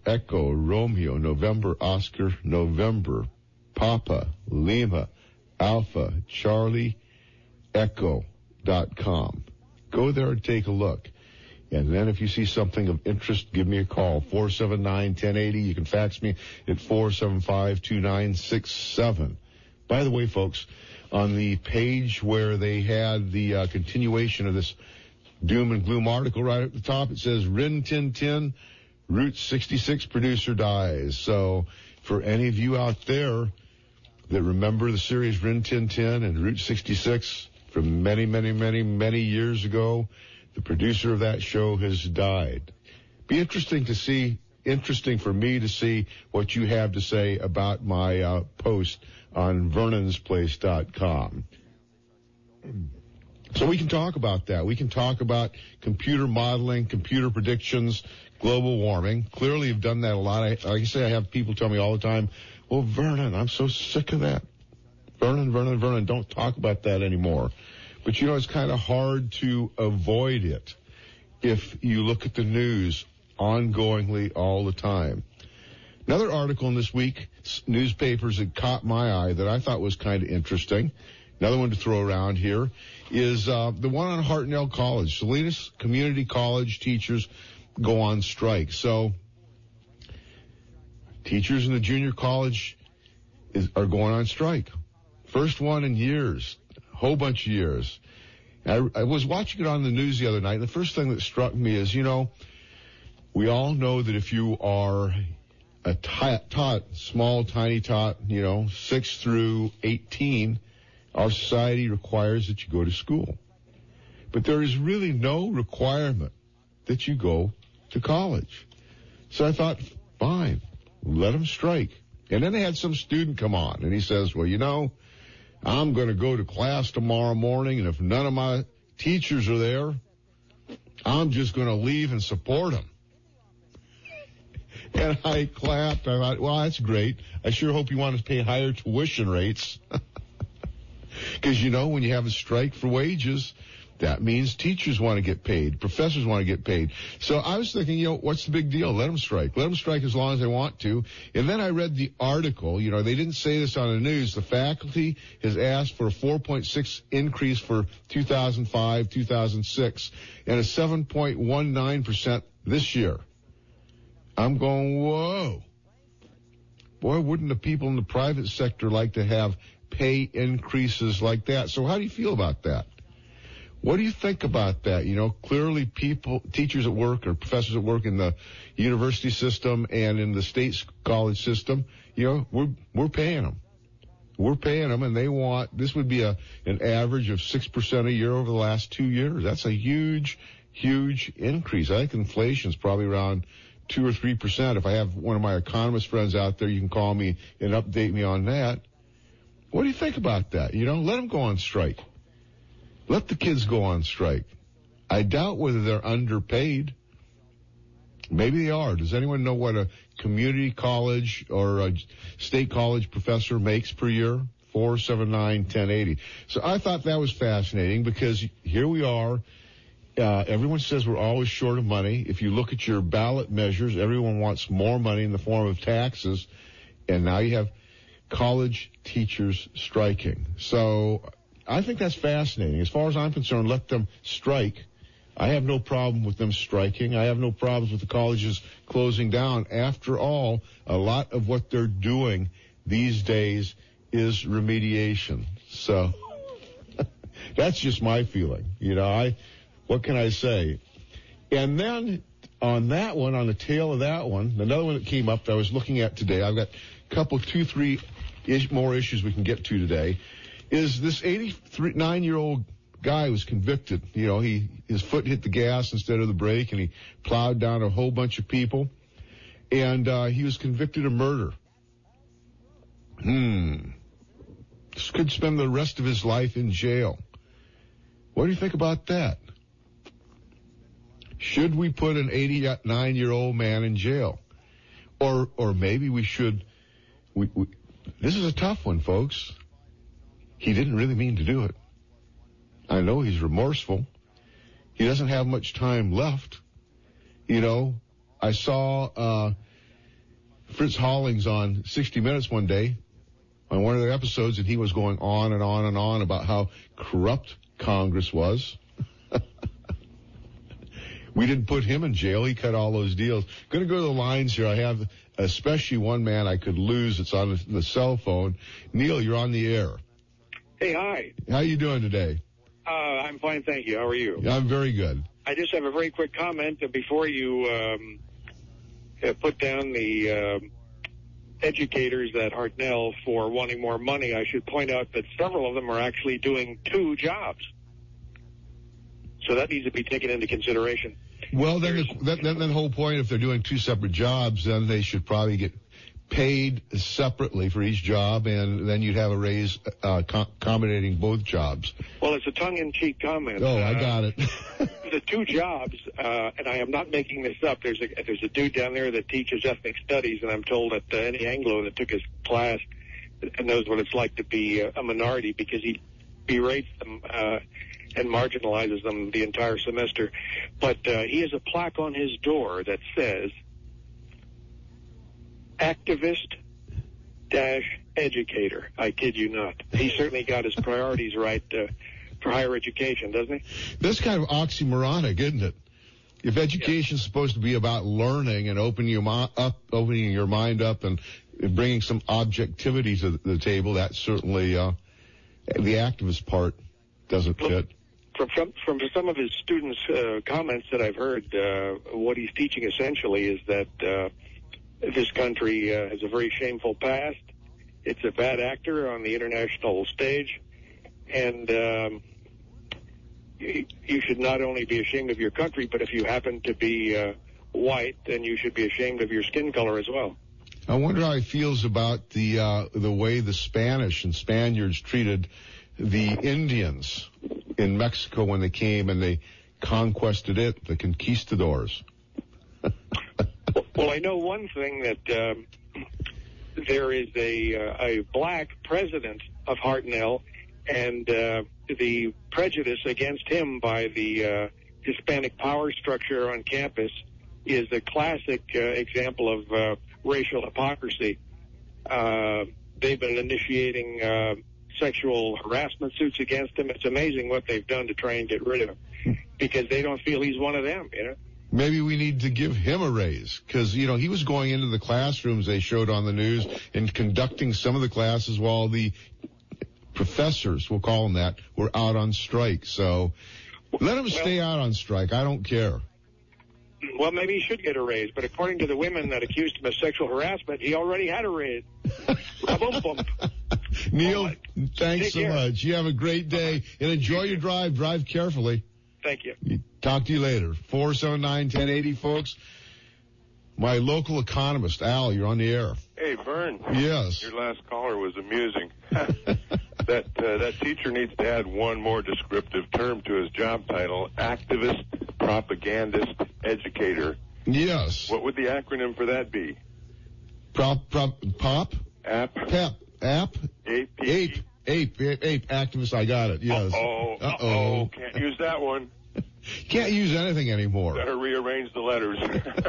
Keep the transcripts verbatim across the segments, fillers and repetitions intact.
Echo, Romeo, November, Oscar, November, Papa, Lima, Alpha, Charlie, Echo dot com. Go there and take a look. And then if you see something of interest, give me a call, four seven nine, one oh eight oh. You can fax me at four seven five, two nine six seven. By the way, folks, on the page where they had the uh, continuation of this doom and gloom article right at the top, it says Rin Tin Tin, Route sixty-six producer dies. So for any of you out there that remember the series Rin Tin Tin and Route sixty-six from many, many, many, many years ago, the producer of that show has died. Be interesting to see, interesting for me to see what you have to say about my uh, post on vernons place dot com. So we can talk about that. We can talk about computer modeling, computer predictions, global warming. Clearly you've done that a lot. I, like I say, I have people tell me all the time, well, Vernon, I'm so sick of that. Vernon, Vernon, Vernon, don't talk about that anymore. But, you know, it's kind of hard to avoid it if you look at the news ongoingly all the time. Another article in this week's newspapers that caught my eye that I thought was kind of interesting, another one to throw around here, is uh, the one on Hartnell College. Salinas Community College teachers go on strike. So teachers in the junior college is, are going on strike. First one in years, a whole bunch of years. I, I was watching it on the news the other night, and the first thing that struck me is, you know, we all know that if you are a tot, tot, small, tiny tot, you know, six through eighteen, our society requires that you go to school. But there is really no requirement that you go to college. So I thought, fine, let them strike. And then they had some student come on, and he says, well, you know, I'm going to go to class tomorrow morning, and if none of my teachers are there, I'm just going to leave and support them. And I clapped. I thought, well, that's great. I sure hope you want to pay higher tuition rates. Because, you know, when you have a strike for wages, that means teachers want to get paid, professors want to get paid. So I was thinking, you know, what's the big deal? Let them strike. Let them strike as long as they want to. And then I read the article. You know, they didn't say this on the news. The faculty has asked for a four point six increase for two thousand five, two thousand six, and a seven point one nine percent this year. I'm going, whoa. Boy, wouldn't the people in the private sector like to have pay increases like that? So how do you feel about that? What do you think about that? You know, clearly people, teachers at work or professors at work in the university system and in the state college system, you know, we're, we're paying them. We're paying them, and they want, this would be a, an average of six percent a year over the last two years. That's a huge, huge increase. I think inflation's probably around two or three percent. If I have one of my economist friends out there, you can call me and update me on that. What do you think about that? You know, let them go on strike. Let the kids go on strike. I doubt whether they're underpaid. Maybe they are. Does anyone know what a community college or a state college professor makes per year? four seven nine, one oh eight oh. So I thought that was fascinating because here we are. Uh, everyone says we're always short of money. If you look at your ballot measures, everyone wants more money in the form of taxes. And now you have college teachers striking. So I think that's fascinating. As far as I'm concerned, let them strike. I have no problem with them striking. I have no problems with the colleges closing down. After all, a lot of what they're doing these days is remediation. So that's just my feeling. You know, I, what can I say? And then on that one, on the tail of that one, another one that came up that I was looking at today, I've got a couple, two, three ish, more issues we can get to today, is this eighty-nine-year-old guy was convicted. You know, he his foot hit the gas instead of the brake, and he plowed down a whole bunch of people. And uh, he was convicted of murder. Hmm. This could spend the rest of his life in jail. What do you think about that? Should we put an eighty-nine-year-old man in jail? Or or maybe we should... We, we, this is a tough one, folks. He didn't really mean to do it. I know he's remorseful. He doesn't have much time left. You know, I saw uh Fritz Hollings on sixty minutes one day on one of their episodes, and he was going on and on and on about how corrupt Congress was. We didn't put him in jail. He cut all those deals. Going to go to the lines here. I have especially one man I could lose. It's on the cell phone. Neil, you're on the air. Hey, hi. How you doing today? Uh, I'm fine, thank you. How are you? I'm very good. I just have a very quick comment before you um, uh, put down the um, educators at Hartnell for wanting more money. I should point out that several of them are actually doing two jobs. So that needs to be taken into consideration. Well, then the, then, then the whole point, if they're doing two separate jobs, then they should probably get paid separately for each job, and then you'd have a raise uh, com- accommodating both jobs. Well, it's a tongue-in-cheek comment. Oh, I uh, got it. The two jobs, uh, and I am not making this up, there's a, there's a dude down there that teaches ethnic studies, and I'm told that uh, any Anglo that took his class knows what it's like to be uh, a minority, because he berates them uh, and marginalizes them the entire semester. But uh, he has a plaque on his door that says, activist dash educator. I kid you not. He certainly got his priorities right uh, for higher education, doesn't he? That's kind of oxymoronic, isn't it? If education's yeah. supposed to be about learning and opening your mi- up, opening your mind up and bringing some objectivity to the table, that's certainly uh, the activist part doesn't well, fit. From, from from some of his students' uh, comments that I've heard, uh, what he's teaching essentially is that uh, this country uh, has a very shameful past. It's a bad actor on the international stage, and um, you, you should not only be ashamed of your country, but if you happen to be uh, white, then you should be ashamed of your skin color as well. I wonder how he feels about the uh, the way the Spanish and Spaniards treated the Indians in Mexico when they came and they conquested it, the conquistadors. Well, I know one thing, that um, there is a, uh, a black president of Hartnell, and uh, the prejudice against him by the uh, Hispanic power structure on campus is a classic uh, example of uh, racial hypocrisy. Uh, they've been initiating uh, sexual harassment suits against him. It's amazing what they've done to try and get rid of him, because they don't feel he's one of them, you know? Maybe we need to give him a raise, because, you know, he was going into the classrooms they showed on the news and conducting some of the classes while the professors, we'll call them that, were out on strike. So let him well, stay out on strike. I don't care. Well, maybe he should get a raise, but according to the women that accused him of sexual harassment, he already had a raise. Boom, boom. Neil, right. Thanks so care. much. You have a great day, and enjoy your drive. Drive carefully. Thank you. Talk to you later. four seven nine, one oh eight oh, folks. My local economist, Al, you're on the air. Hey, Vern. Yes. Your last caller was amusing. that uh, that teacher needs to add one more descriptive term to his job title: activist, propagandist, educator. Yes. What would the acronym for that be? Prop, prop, pop? App. Pep. App? Ape. Ape. Ape. Ape. Ape. Activist. I got it. Yes. Uh-oh. Uh-oh. Uh-oh. Can't use that one. Can't use anything anymore. Better rearrange the letters.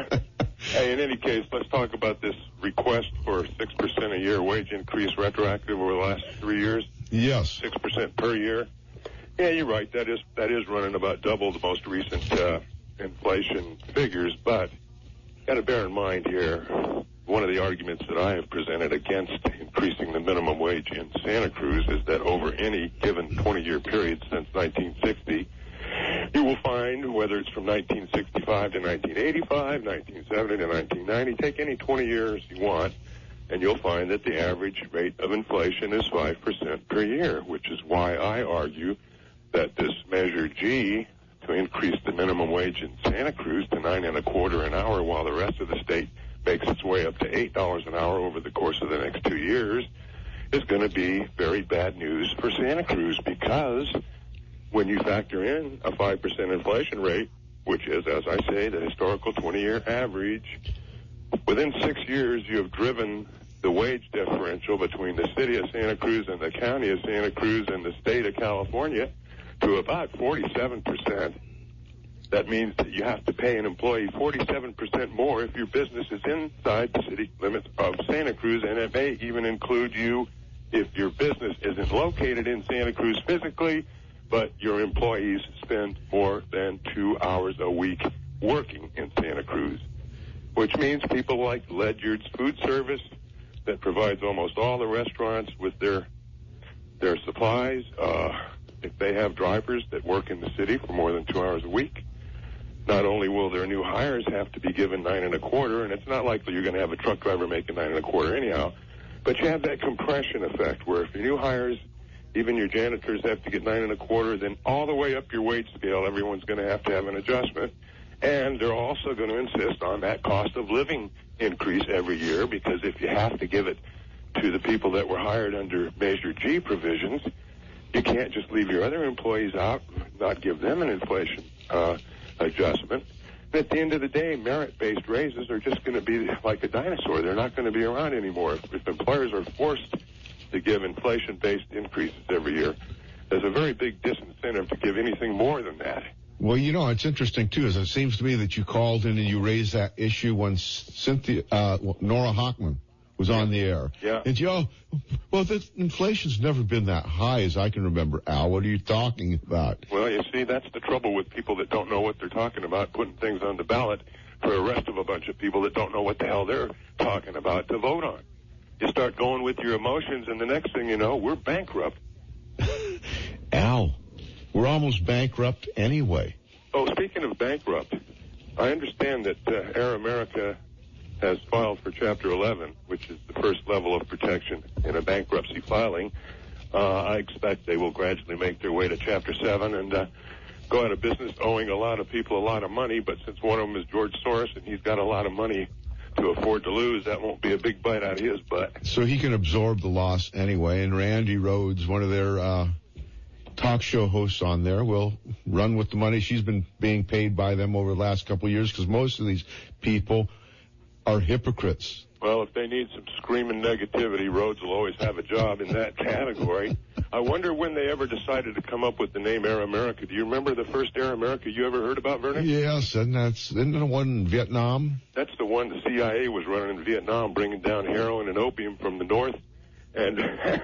Hey, in any case, let's talk about this request for six percent a year wage increase retroactive over the last three years. Yes. six percent per year. Yeah, you're right. That is that is running about double the most recent uh, inflation figures. But got to bear in mind here, one of the arguments that I have presented against increasing the minimum wage in Santa Cruz is that over any given twenty-year period since nineteen sixty, you will find, whether it's from nineteen sixty-five to nineteen eighty-five, nineteen seventy to nineteen ninety, take any twenty years you want, and you'll find that the average rate of inflation is five percent per year, which is why I argue that this Measure G, to increase the minimum wage in Santa Cruz to nine and a quarter an hour while the rest of the state makes its way up to eight dollars an hour over the course of the next two years, is going to be very bad news for Santa Cruz, because when you factor in a five percent inflation rate, which is, as I say, the historical twenty-year average, within six years you have driven the wage differential between the city of Santa Cruz and the county of Santa Cruz and the state of California to about forty-seven percent. That means that you have to pay an employee forty-seven percent more if your business is inside the city limits of Santa Cruz, and it may even include you if your business isn't located in Santa Cruz physically, but your employees spend more than two hours a week working in Santa Cruz, which means people like Ledyard's Food Service that provides almost all the restaurants with their their supplies. Uh, if they have drivers that work in the city for more than two hours a week, not only will their new hires have to be given nine and a quarter, and it's not likely you're going to have a truck driver making nine and a quarter anyhow, but you have that compression effect where if your new hires, even your janitors have to get nine and a quarter, then all the way up your wage scale, everyone's going to have to have an adjustment. And they're also going to insist on that cost of living increase every year, because if you have to give it to the people that were hired under Measure G provisions, you can't just leave your other employees out, not give them an inflation uh, adjustment. And at the end of the day, merit-based raises are just going to be like a dinosaur. They're not going to be around anymore. If, if employers are forced to give inflation-based increases every year, there's a very big disincentive to give anything more than that. Well, you know, it's interesting, too, is it seems to me that you called in and you raised that issue when Cynthia, uh, Nora Hochman was on the air. Yeah. And you know, well, the inflation's never been that high as I can remember. Al, what are you talking about? Well, you see, that's the trouble with people that don't know what they're talking about, putting things on the ballot for the rest of a bunch of people that don't know what the hell they're talking about to vote on. You start going with your emotions, and the next thing you know, we're bankrupt. Al, we're almost bankrupt anyway. Oh, speaking of bankrupt, I understand that uh, Air America has filed for Chapter eleven, which is the first level of protection in a bankruptcy filing. Uh, I expect they will gradually make their way to Chapter seven and uh, go out of business, owing a lot of people a lot of money. But since one of them is George Soros and he's got a lot of money to afford to lose, that won't be a big bite out of his butt. So he can absorb the loss anyway. And Randy Rhodes, one of their uh, talk show hosts on there, will run with the money she's been being paid by them over the last couple of years, because most of these people are hypocrites. Well, if they need some screaming negativity, Rhodes will always have a job in that category. I wonder when they ever decided to come up with the name Air America. Do you remember the first Air America you ever heard about, Vernon? Yes, and that's, isn't it the one in Vietnam? That's the one the C I A was running in Vietnam, bringing down heroin and opium from the north and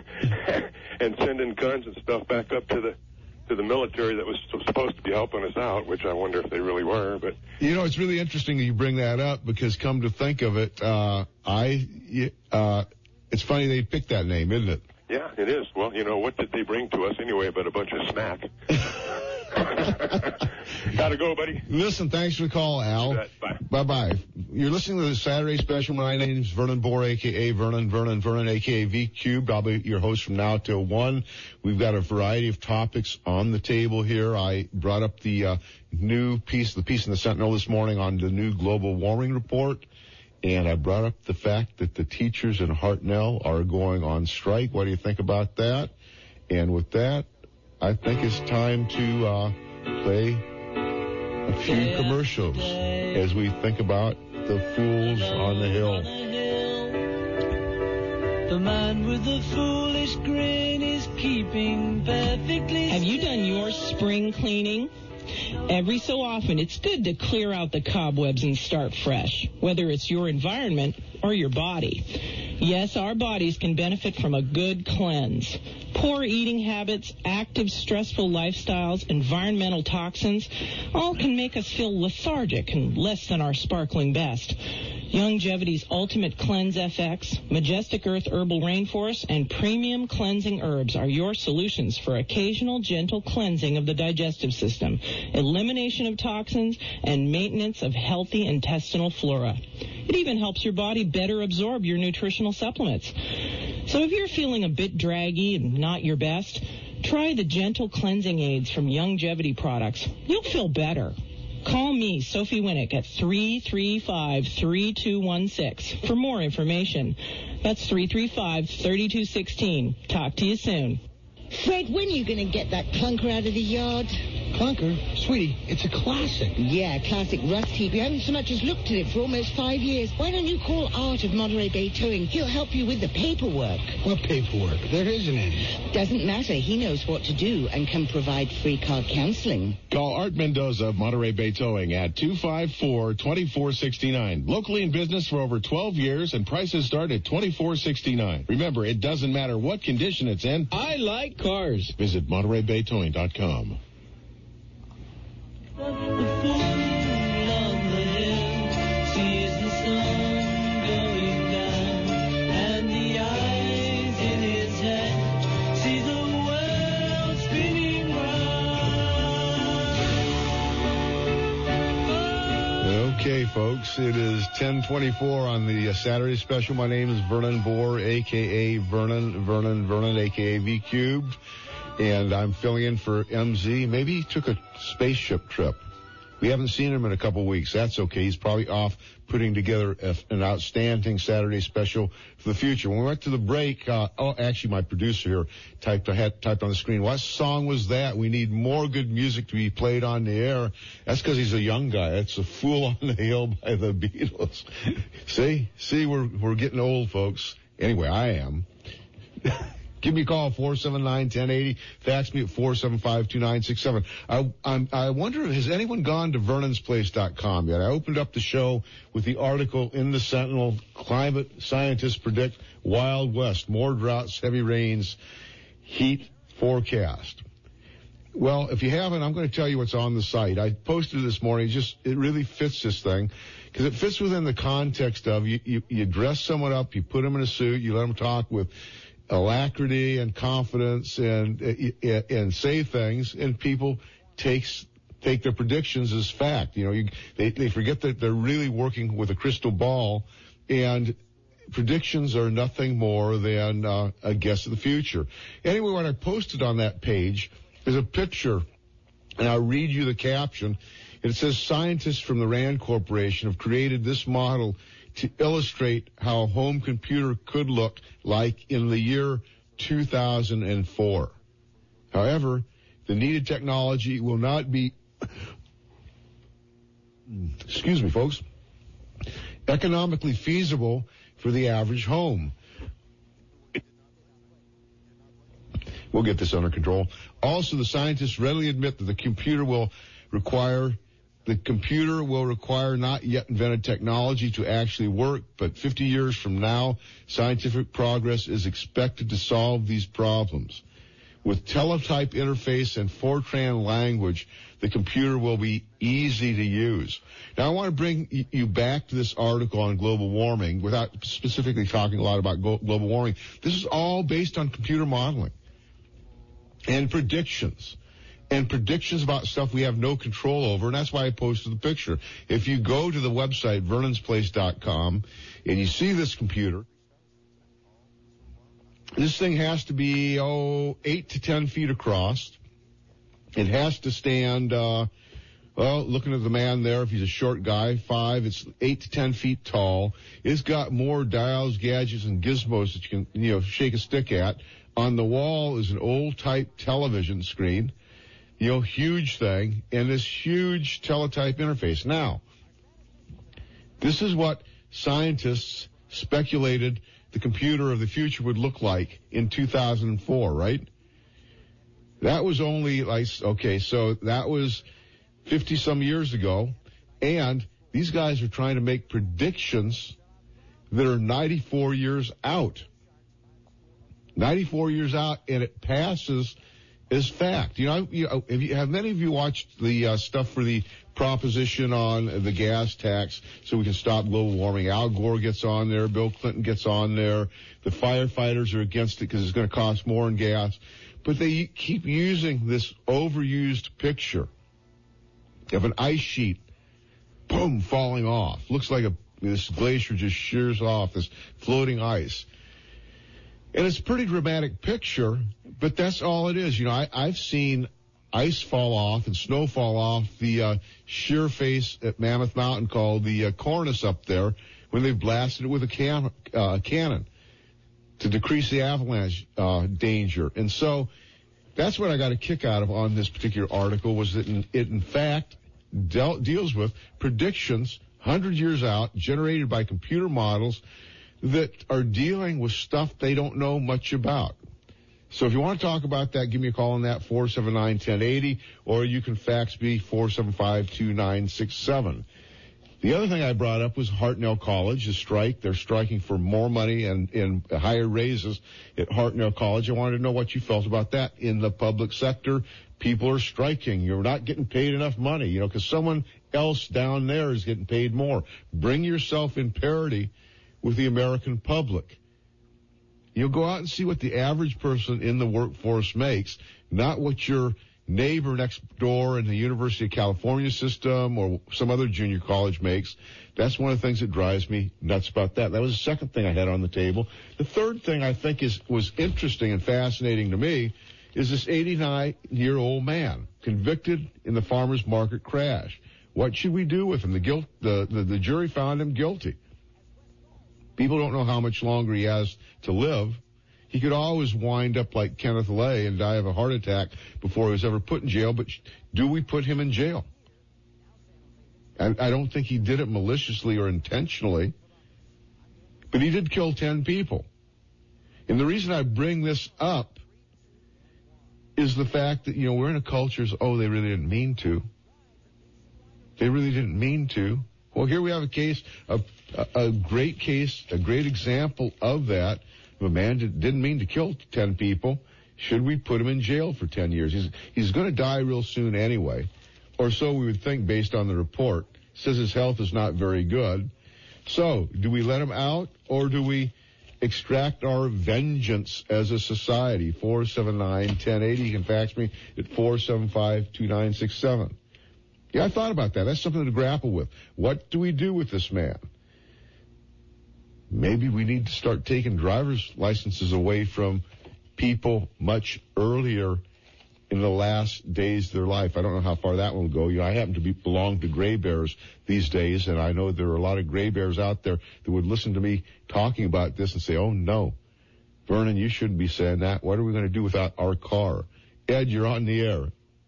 and sending guns and stuff back up to the to the military that was supposed to be helping us out, which I wonder if they really were. But you know, it's really interesting that you bring that up, because come to think of it, uh, I, uh, it's funny they picked that name, isn't it? Yeah, it is. Well, you know, what did they bring to us anyway but a bunch of smack? Gotta go, buddy. Listen, thanks for the call, Al. Bye. Bye-bye. You're listening to the Saturday Special. My name's Vernon Bohr, a k a. Vernon, Vernon, Vernon, a k a. V-Cubed. I'll be your host from now till one. We've got a variety of topics on the table here. I brought up the uh, new piece, the piece in the Sentinel this morning on the new global warming report. And I brought up the fact that the teachers in Hartnell are going on strike. What do you think about that? And with that, I think it's time to uh, play a few commercials as we think about the fools on the hill. The man with the foolish grin is keeping perfectly. Have you done your spring cleaning? Every so often, it's good to clear out the cobwebs and start fresh, whether it's your environment or your body. Yes, our bodies can benefit from a good cleanse. Poor eating habits, active, stressful lifestyles, environmental toxins, all can make us feel lethargic and less than our sparkling best. Youngevity's Ultimate Cleanse F X, Majestic Earth Herbal Rainforest, and Premium Cleansing Herbs are your solutions for occasional gentle cleansing of the digestive system, elimination of toxins, and maintenance of healthy intestinal flora. It even helps your body better absorb your nutritional supplements. So if you're feeling a bit draggy and not your best, try the gentle cleansing aids from Youngevity products. You'll feel better. Call me, Sophie Winnick, at three three five, three two one six for more information. That's three three five, three two one six. Talk to you soon. Fred, when are you going to get that clunker out of the yard? Clunker? Sweetie, it's a classic. Yeah, classic rust heap. You haven't so much as looked at it for almost five years. Why don't you call Art of Monterey Bay Towing? He'll help you with the paperwork. What paperwork? There isn't any. Doesn't matter. He knows what to do and can provide free car counseling. Call Art Mendoza of Monterey Bay Towing at two five four, two four six nine. Locally in business for over twelve years, and prices start at twenty-four sixty-nine. Remember, it doesn't matter what condition it's in. I like cars. Visit Monterey Bay Towing dot com. The fool on the hill sees the sun going down, and the eyes in his head see the world spinning round. Okay, folks, it is ten twenty-four on the uh, Saturday special. My name is Vernon Bohr, a k a. Vernon, Vernon, Vernon, a k a. V Cubed. And I'm filling in for M Z. Maybe he took a spaceship trip. We haven't seen him in a couple weeks. That's okay. He's probably off putting together a, an outstanding Saturday special for the future. When we went to the break, uh, oh, actually, my producer here typed, I had typed on the screen, what song was that? We need more good music to be played on the air. That's because he's a young guy. It's A Fool on the Hill by the Beatles. See? See, we're, we're getting old, folks. Anyway, I am. Give me a call, four seven nine, one zero eight zero. Fax me at four seven five, two nine six seven. I, I'm, I wonder, has anyone gone to Vernon's Place dot com yet? I opened up the show with the article in the Sentinel, Climate Scientists Predict Wild West, More Droughts, Heavy Rains, Heat Forecast. Well, if you haven't, I'm going to tell you what's on the site. I posted it this morning. It just, it really fits this thing because it fits within the context of you, you, you dress someone up, you put them in a suit, you let them talk with alacrity and confidence and and say things, and people takes take their predictions as fact. You know, you, they they forget that they're really working with a crystal ball, and predictions are nothing more than uh, a guess of the future. Anyway, what I posted on that page is a picture, and I'll read you the caption. It says, scientists from the RAND Corporation have created this model to illustrate how a home computer could look like in the year two thousand four. However, the needed technology will not be, excuse me, folks, economically feasible for the average home. We'll get this under control. Also, the scientists readily admit that the computer will require The computer will require not yet invented technology to actually work, but fifty years from now, scientific progress is expected to solve these problems. With teletype interface and Fortran language, the computer will be easy to use. Now, I want to bring you back to this article on global warming without specifically talking a lot about global warming. This is all based on computer modeling and predictions. And predictions about stuff we have no control over, and that's why I posted the picture. If you go to the website, Vernon's Place dot com, and you see this computer, this thing has to be, oh, eight to ten feet across. It has to stand, uh, well, looking at the man there, if he's a short guy, five, it's eight to ten feet tall. It's got more dials, gadgets, and gizmos that you can, you know, shake a stick at. On the wall is an old-type television screen. You know, huge thing, and this huge teletype interface. Now, this is what scientists speculated the computer of the future would look like in two thousand four, right? That was only like, okay, so that was fifty-some years ago, and these guys are trying to make predictions that are ninety-four years out. ninety-four years out, and it passes is fact. You know, you, have, you, have many of you watched the uh, stuff for the proposition on the gas tax so we can stop global warming? Al Gore gets on there. Bill Clinton gets on there. The firefighters are against it because it's going to cost more in gas. But they keep using this overused picture of an ice sheet, boom, falling off. Looks like a this glacier just shears off, this floating ice. And it's a pretty dramatic picture, but that's all it is. You know, I, I've seen ice fall off and snow fall off the uh, sheer face at Mammoth Mountain called the uh, cornice up there when they've blasted it with a can, uh, cannon to decrease the avalanche uh, danger. And so that's what I got a kick out of on this particular article, was that in, it, in fact, dealt, deals with predictions one hundred years out generated by computer models that are dealing with stuff they don't know much about. So if you want to talk about that, give me a call on that, four seven nine, one oh eight oh, or you can fax me, four seven five, two nine six seven. The other thing I brought up was Hartnell College, the strike. They're striking for more money and, and higher raises at Hartnell College. I wanted to know what you felt about that. In the public sector, people are striking. You're not getting paid enough money, you know, because someone else down there is getting paid more. Bring yourself in parity with the American public. You'll go out and see what the average person in the workforce makes, not what your neighbor next door in the University of California system or some other junior college makes. That's one of the things that drives me nuts about that. That was the second thing I had on the table. The third thing I think is was interesting and fascinating to me is this eighty-nine-year-old man convicted in the farmers market crash. What should we do with him? The guilt, the, the, the jury found him guilty. People don't know how much longer he has to live. He could always wind up like Kenneth Lay and die of a heart attack before he was ever put in jail. But do we put him in jail? I, I don't think he did it maliciously or intentionally. But he did kill ten people. And the reason I bring this up is the fact that, you know, we're in a culture, oh, they really didn't mean to. They really didn't mean to. Well, here we have a case, a, a great case, a great example of that. A man did, didn't mean to kill ten people. Should we put him in jail for ten years? He's, he's going to die real soon anyway, or so we would think based on the report. It says his health is not very good. So, do we let him out, or do we extract our vengeance as a society? four seven nine, one oh eight oh. You can fax me at four seven five, two nine six seven. Yeah, I thought about that. That's something to grapple with. What do we do with this man? Maybe we need to start taking driver's licenses away from people much earlier in the last days of their life. I don't know how far that will go. You know, I happen to be, belong to gray bears these days, and I know there are a lot of gray bears out there that would listen to me talking about this and say, oh, no, Vernon, you shouldn't be saying that. What are we going to do without our car? Ed, you're on the air.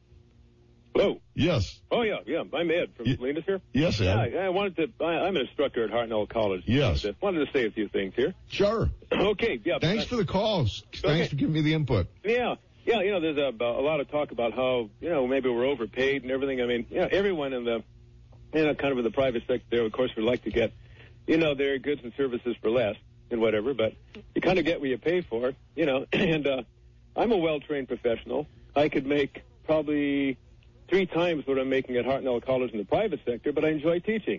Hello. Yes. Oh, yeah, yeah. I'm Ed from Y- Salinas here. Yes, Ed. Yeah, I wanted to, I, I'm an instructor at Hartnell College. Yes. I wanted to say a few things here. Sure. Okay, yeah. Thanks I, for the calls. Thanks Okay. for giving me the input. Yeah, yeah, you know, there's a, a lot of talk about how, you know, maybe we're overpaid and everything. I mean, you know, everyone in the, you know, kind of in the private sector there, of course, would like to get, you know, their goods and services for less and whatever, but you kind of get what you pay for, you know, and uh, I'm a well-trained professional. I could make probably three times what I'm making at Hartnell College in the private sector, but I enjoy teaching.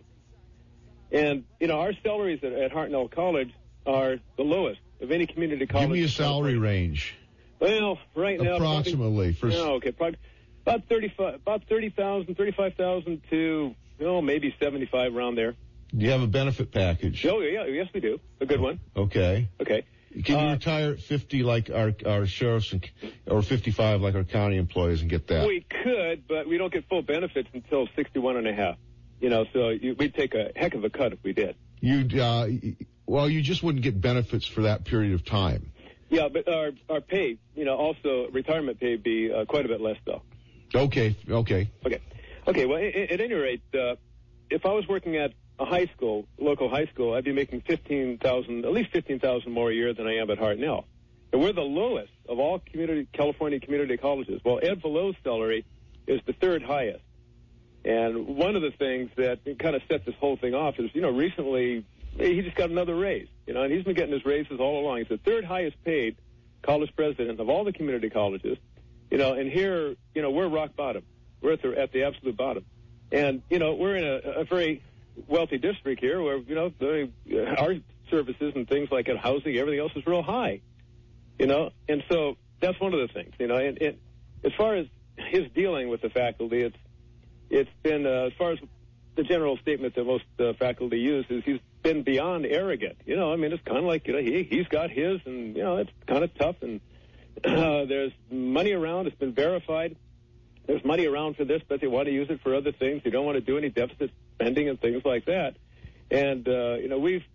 And, you know, our salaries at, at Hartnell College are the lowest of any community college. Give me a salary range. Well, right now, approximately for probably, no, okay, probably about thirty-five, about thirty thousand, thirty-five thousand to, you know, maybe seventy-five around there. Do you have a benefit package? Oh, yeah, yes, we do. A good one. Okay. Okay. Can you Uh, retire at fifty like our our sheriffs and, or fifty-five like our county employees and get that? We could, but we don't get full benefits until sixty-one and a half. You know, so you, we'd take a heck of a cut if we did. You uh, well, you just wouldn't get benefits for that period of time. Yeah, but our our pay, you know, also retirement pay would be uh, quite a bit less, though. Okay. Okay. Okay. Okay. Well, at, at any rate, uh, if I was working at a high school, local high school, I'd be making fifteen thousand, at least fifteen thousand more a year than I am at Hartnell. And we're the lowest of all community California community colleges. Well, Ed Vallot's salary is the third highest. And one of the things that kind of set this whole thing off is, you know, recently he just got another raise, you know, and he's been getting his raises all along. He's the third highest paid college president of all the community colleges, you know, and here, you know, we're rock bottom. We're at the, at the absolute bottom. And, you know, we're in a, a very wealthy district here where, you know, the, our services and things like that, housing, everything else is real high, you know, and so that's one of the things, you know, and, and as far as his dealing with the faculty, it's, it's been, uh, as far as the general statement that most uh, faculty use is he's been beyond arrogant, you know, I mean, it's kind of like, you know, he, he's got his and, you know, it's kind of tough and uh, there's money around, it's been verified. There's money around for this, but they want to use it for other things. They don't want to do any deficit spending and things like that. And, uh, you know, we've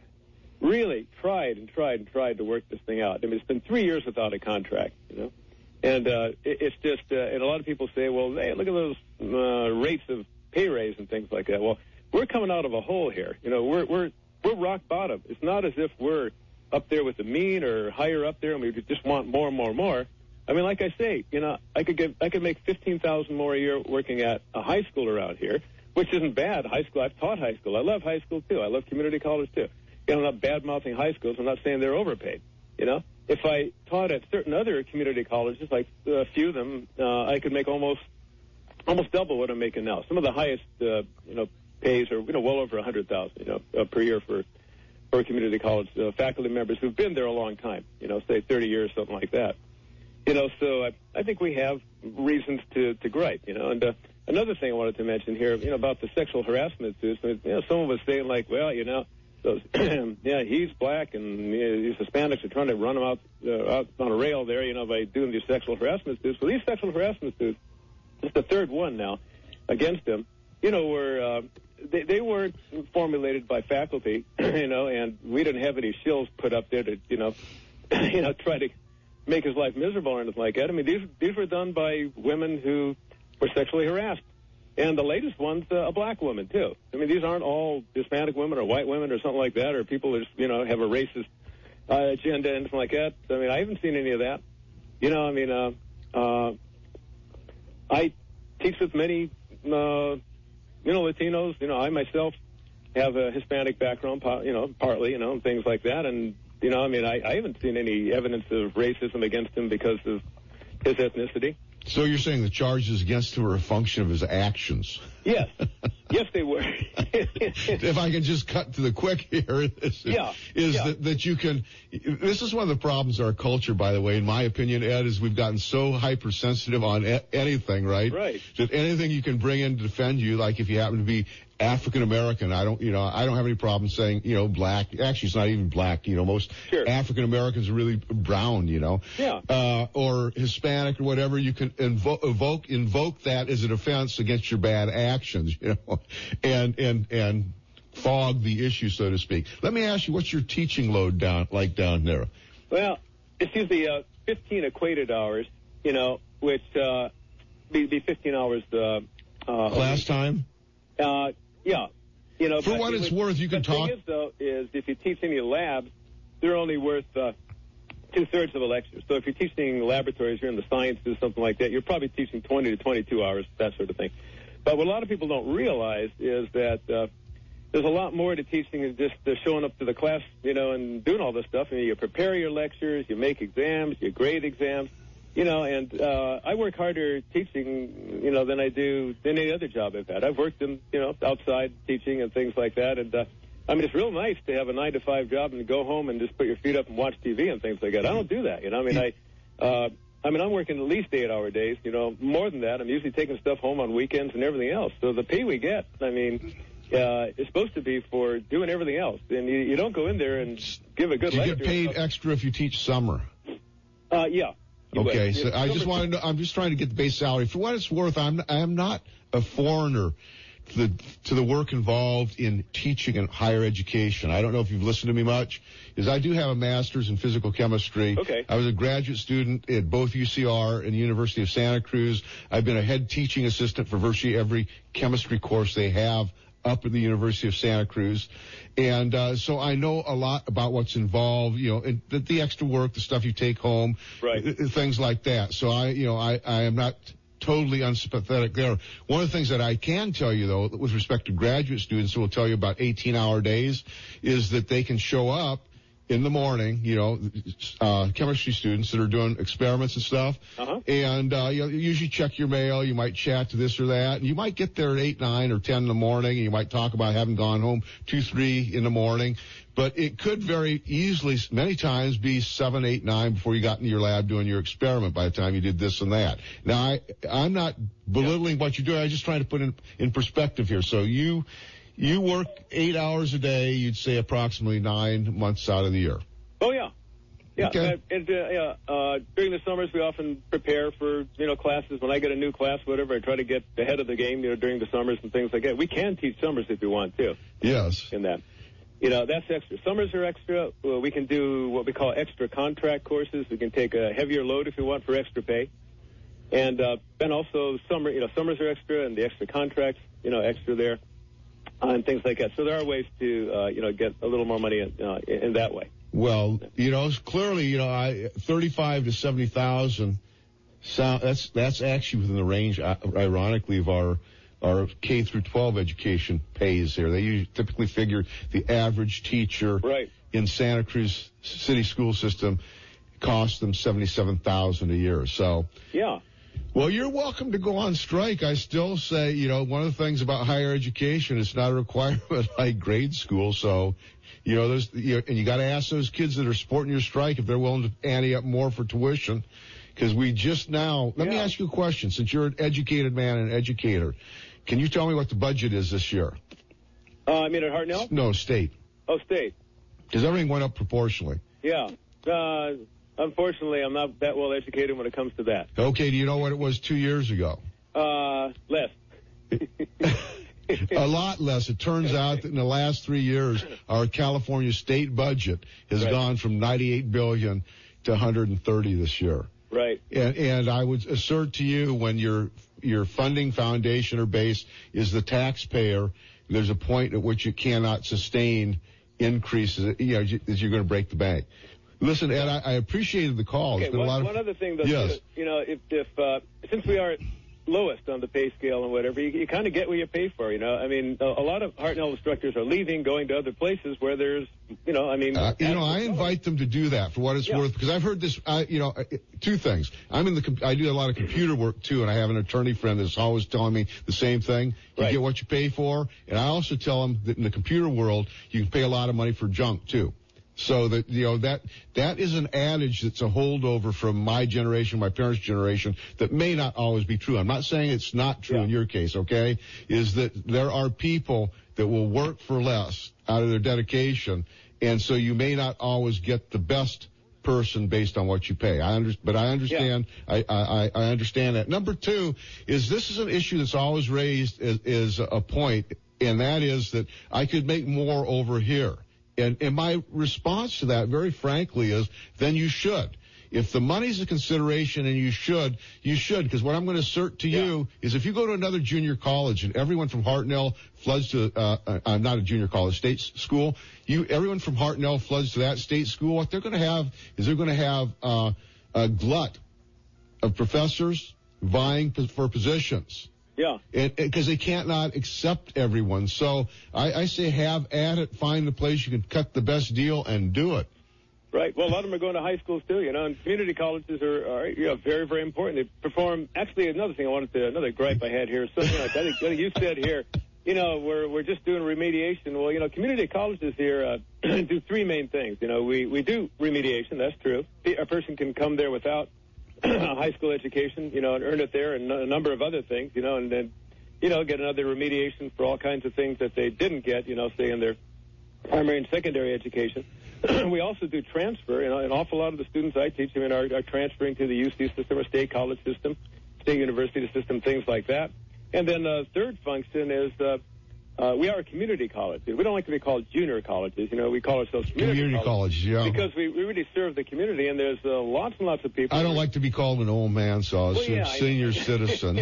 really tried and tried and tried to work this thing out. I mean, it's been three years without a contract, you know. And uh, it, it's just, uh, and a lot of people say, well, hey, look at those uh, rates of pay raise and things like that. Well, we're coming out of a hole here. You know, we're we're we're rock bottom. It's not as if we're up there with the mean or higher up there, and we just want more and more and more. I mean, like I say, you know, I could get I could make fifteen thousand more a year working at a high school around here, which isn't bad. High school, I've taught high school. I love high school too. I love community college too. You know, I'm not bad mouthing high schools. I'm not saying they're overpaid. You know, if I taught at certain other community colleges, like a few of them, uh, I could make almost almost double what I'm making now. Some of the highest, uh, you know, pays are you know well over a hundred thousand, you know, uh, per year for for community college uh, faculty members who've been there a long time. You know, say thirty years, something like that. You know, so I, I think we have reasons to to gripe. You know, and uh, another thing I wanted to mention here, you know, about the sexual harassment suits. You know, someone was saying like, well, you know. So, yeah, he's black and you know, these Hispanics are trying to run him out, uh, out on a rail there, you know, by doing these sexual harassment suits. Well, these sexual harassment suits, it's the third one now against him, you know, were, uh, they, they weren't formulated by faculty, you know, and we didn't have any shills put up there to, you know, you know, try to make his life miserable or anything like that. I mean, these, these were done by women who were sexually harassed. And the latest one's uh, a black woman, too. I mean, these aren't all Hispanic women or white women or something like that, or people that, you know, have a racist uh, agenda and something like that. I mean, I haven't seen any of that. You know, I mean, uh, uh, I teach with many, uh, you know, Latinos. You know, I myself have a Hispanic background, you know, partly, you know, and things like that. And, you know, I mean, I, I haven't seen any evidence of racism against him because of his ethnicity. So you're saying the charges against him are a function of his actions? Yes. Yes, they were. If I can just cut to the quick here, is, yeah. is yeah. That, that you can, this is one of the problems of our culture, by the way, in my opinion, Ed, is we've gotten so hypersensitive on a- anything, right? Right. That anything you can bring in to defend you, like if you happen to be African American, I don't, you know, I don't have any problem saying, you know, black. Actually, it's not even black. You know, most sure. African Americans are really brown. You know, yeah, uh, or Hispanic or whatever. You can invo- evoke invoke that as a defense against your bad actions. You know, and and and fog the issue, so to speak. Let me ask you, what's your teaching load down like down there? Well, it's usually uh, fifteen equated hours. You know, which uh, be, be fifteen hours. Uh, uh, Class time. Uh, Yeah, you know. For what it's worth, you can the talk. The thing is, though, is if you teach any labs, they're only worth uh, two-thirds of a lecture. So if you're teaching laboratories, you're in the sciences, something like that, you're probably teaching twenty to twenty-two hours, that sort of thing. But what a lot of people don't realize is that uh, there's a lot more to teaching than just uh, showing up to the class, you know, and doing all this stuff. I mean, you prepare your lectures, you make exams, you grade exams. You know, and uh, I work harder teaching, you know, than I do than any other job I've had. I've worked in, you know, outside teaching and things like that. And, uh, I mean, it's real nice to have a nine to five job and go home and just put your feet up and watch T V and things like that. I don't do that, you know. I mean, I, uh, I mean, I'm working at least eight-hour days, you know, more than that. I'm usually taking stuff home on weekends and everything else. So the pay we get, I mean, uh, is supposed to be for doing everything else. And you, you don't go in there and give a good you lecture. You get paid extra if you teach summer. Uh, yeah. You okay, would. so I just want to know, I'm just trying to get the base salary. For what it's worth, I'm I'm not a foreigner to the to the work involved in teaching and higher education. I don't know if you've listened to me much, is I do have a master's in physical chemistry. Okay. I was a graduate student at both U C R and the University of Santa Cruz. I've been a head teaching assistant for virtually every chemistry course they have up at the University of Santa Cruz. And uh, so I know a lot about what's involved, you know, and the, the extra work, the stuff you take home, right. th- things like that. So I, you know, I, I am not totally unsympathetic there. One of the things that I can tell you, though, with respect to graduate students who will tell you about eighteen-hour days, is that they can show up in the morning, you know, uh, chemistry students that are doing experiments and stuff. Uh-huh. And, uh, you, know, you usually check your mail. You might chat to this or that. And you might get there at eight, nine, or ten in the morning. And you might talk about having gone home two, three in the morning. But it could very easily, many times, be seven, eight, nine before you got into your lab doing your experiment by the time you did this and that. Now, I, I'm not belittling yeah. what you're doing. I'm just trying to put it in, in perspective here. So you... You work eight hours a day, you'd say approximately nine months out of the year. Oh, yeah. Yeah. Okay. Uh, and, uh, yeah, uh, during the summers, we often prepare for, you know, classes. When I get a new class, whatever, I try to get ahead of the game, you know, during the summers and things like that. We can teach summers if we want to. Yes. In that. You know, that's extra. Summers are extra. Well, we can do what we call extra contract courses. We can take a heavier load if we want for extra pay. And uh, then also summer, you know, summers are extra and the extra contracts, you know, extra there uh, and things like that. So there are ways to, uh, you know, get a little more money in, uh, in that way. Well, you know, clearly, you know, I, thirty-five to seventy thousand. So that's that's actually within the range, uh, ironically, of our our K through twelve education pays here. They usually typically figure the average teacher right. in Santa Cruz City school system costs them seventy-seven thousand dollars a year. So yeah. Well, you're welcome to go on strike. I still say, you know, one of the things about higher education, it's not a requirement like grade school. So, you know, there's, you know, and you got to ask those kids that are supporting your strike if they're willing to ante up more for tuition. Because we just now, let yeah. me ask you a question. Since you're an educated man and an educator, can you tell me what the budget is this year? Uh, I mean at Hartnell? No, state. Oh, state. Because everything went up proportionally. Yeah. Uh, unfortunately, I'm not that well educated when it comes to that. Okay, do you know what it was two years ago? Uh, less. A lot less. It turns out that in the last three years, our California state budget has right. gone from ninety-eight billion dollars to one hundred thirty this year. Right. And, and I would assert to you, when your your funding foundation or base is the taxpayer, there's a point at which you cannot sustain increases, you know, as you're going to break the bank. Listen, Ed, I, I appreciated the call. Okay, It's been one, a lot of, one other thing, though, yes. you know, if, if uh, since we are lowest on the pay scale and whatever, you, you kind of get what you pay for, you know. I mean, a, a lot of Hartnell instructors are leaving, going to other places where there's, you know, I mean. Uh, you know, I invite them to do that for what it's yeah. worth, because I've heard this, I, you know, two things. I'm in the, com- I do a lot of computer work too, and I have an attorney friend that's always telling me the same thing. You right. get what you pay for. And I also tell them that in the computer world, you can pay a lot of money for junk too. So that, you know, that, that is an adage that's a holdover from my generation, my parents' generation, that may not always be true. I'm not saying it's not true yeah. in your case, okay? Is that there are people that will work for less out of their dedication, and so you may not always get the best person based on what you pay. I under, but I understand, yeah. I, I, I understand that. Number two is this is an issue that's always raised as, as a point, and that is that I could make more over here. And, and my response to that, very frankly, is then you should. If the money's a consideration and you should, you should. Because what I'm going to assert to yeah. you is if you go to another junior college and everyone from Hartnell floods to, uh, uh, not a junior college, state school, you, everyone from Hartnell floods to that state school, what they're going to have is they're going to have uh, a glut of professors vying p- for positions. Yeah. Because they can't not accept everyone. So I, I say have at it, find the place you can cut the best deal and do it. Right. Well, a lot of them are going to high schools too, you know, and community colleges are, are you know, very, very important. They perform, actually, another thing I wanted to, another gripe I had here, something like I think, I think you said here, you know, we're, we're just doing remediation. Well, you know, community colleges here uh, do three main things. You know, we, we do remediation, that's true. A person can come there without a high school education, you know, and earn it there, and a number of other things, you know, and then, you know, get another remediation for all kinds of things that they didn't get, you know, say in their primary and secondary education. We also do transfer. You know, an awful lot of the students I teach, I mean, are, are transferring to the U C system or state college system, state university system, things like that. And then the uh, third function is uh, uh, we are a community college. We don't like to be called junior colleges. You know, we call ourselves community, community college, yeah. Because we, we really serve the community, and there's uh, lots and lots of people. I don't like to be called an old man, so I was well, yeah, a senior citizen.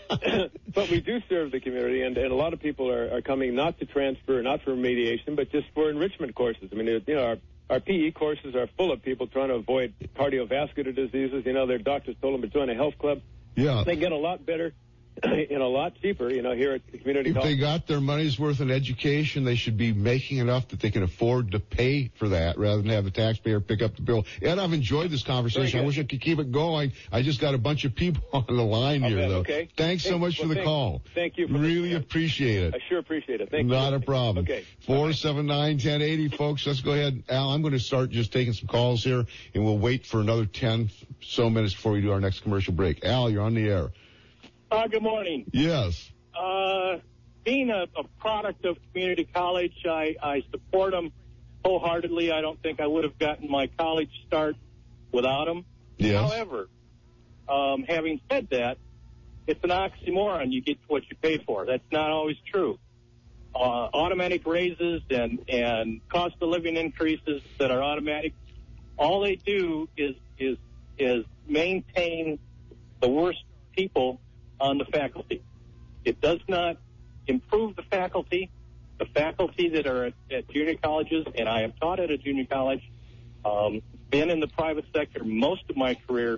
But we do serve the community, and, and a lot of people are, are coming not to transfer, not for remediation, but just for enrichment courses. I mean, you know, our, our P E courses are full of people trying to avoid cardiovascular diseases. You know, their doctors told them to join a health club. Yeah. They get a lot better and a lot cheaper, you know, here at the community if college. If they got their money's worth in education, they should be making enough that they can afford to pay for that rather than have the taxpayer pick up the bill. And I've enjoyed this conversation. I wish I could keep it going. I just got a bunch of people on the line I'll here, bet. though. Okay. Thanks hey, so much well, for the thank, call. Thank you. For really appreciate it. I sure appreciate it. Thank Not you. a problem. Okay. four seven nine, one zero eight zero, folks. Let's go ahead. Al, I'm going to start just taking some calls here, and we'll wait for another ten so minutes before we do our next commercial break. Al, you're on the air. Uh, good morning. Yes. Uh, being a, a product of community college, I, I support them wholeheartedly. I don't think I would have gotten my college start without them. Yes. However, um, having said that, it's an oxymoron. You get what you pay for. That's not always true. uh, automatic raises and, and cost of living increases that are automatic. All they do is is is maintain the worst people on the faculty. It does not improve the faculty. The faculty that are at, at junior colleges, and I have taught at a junior college, um, been in the private sector most of my career.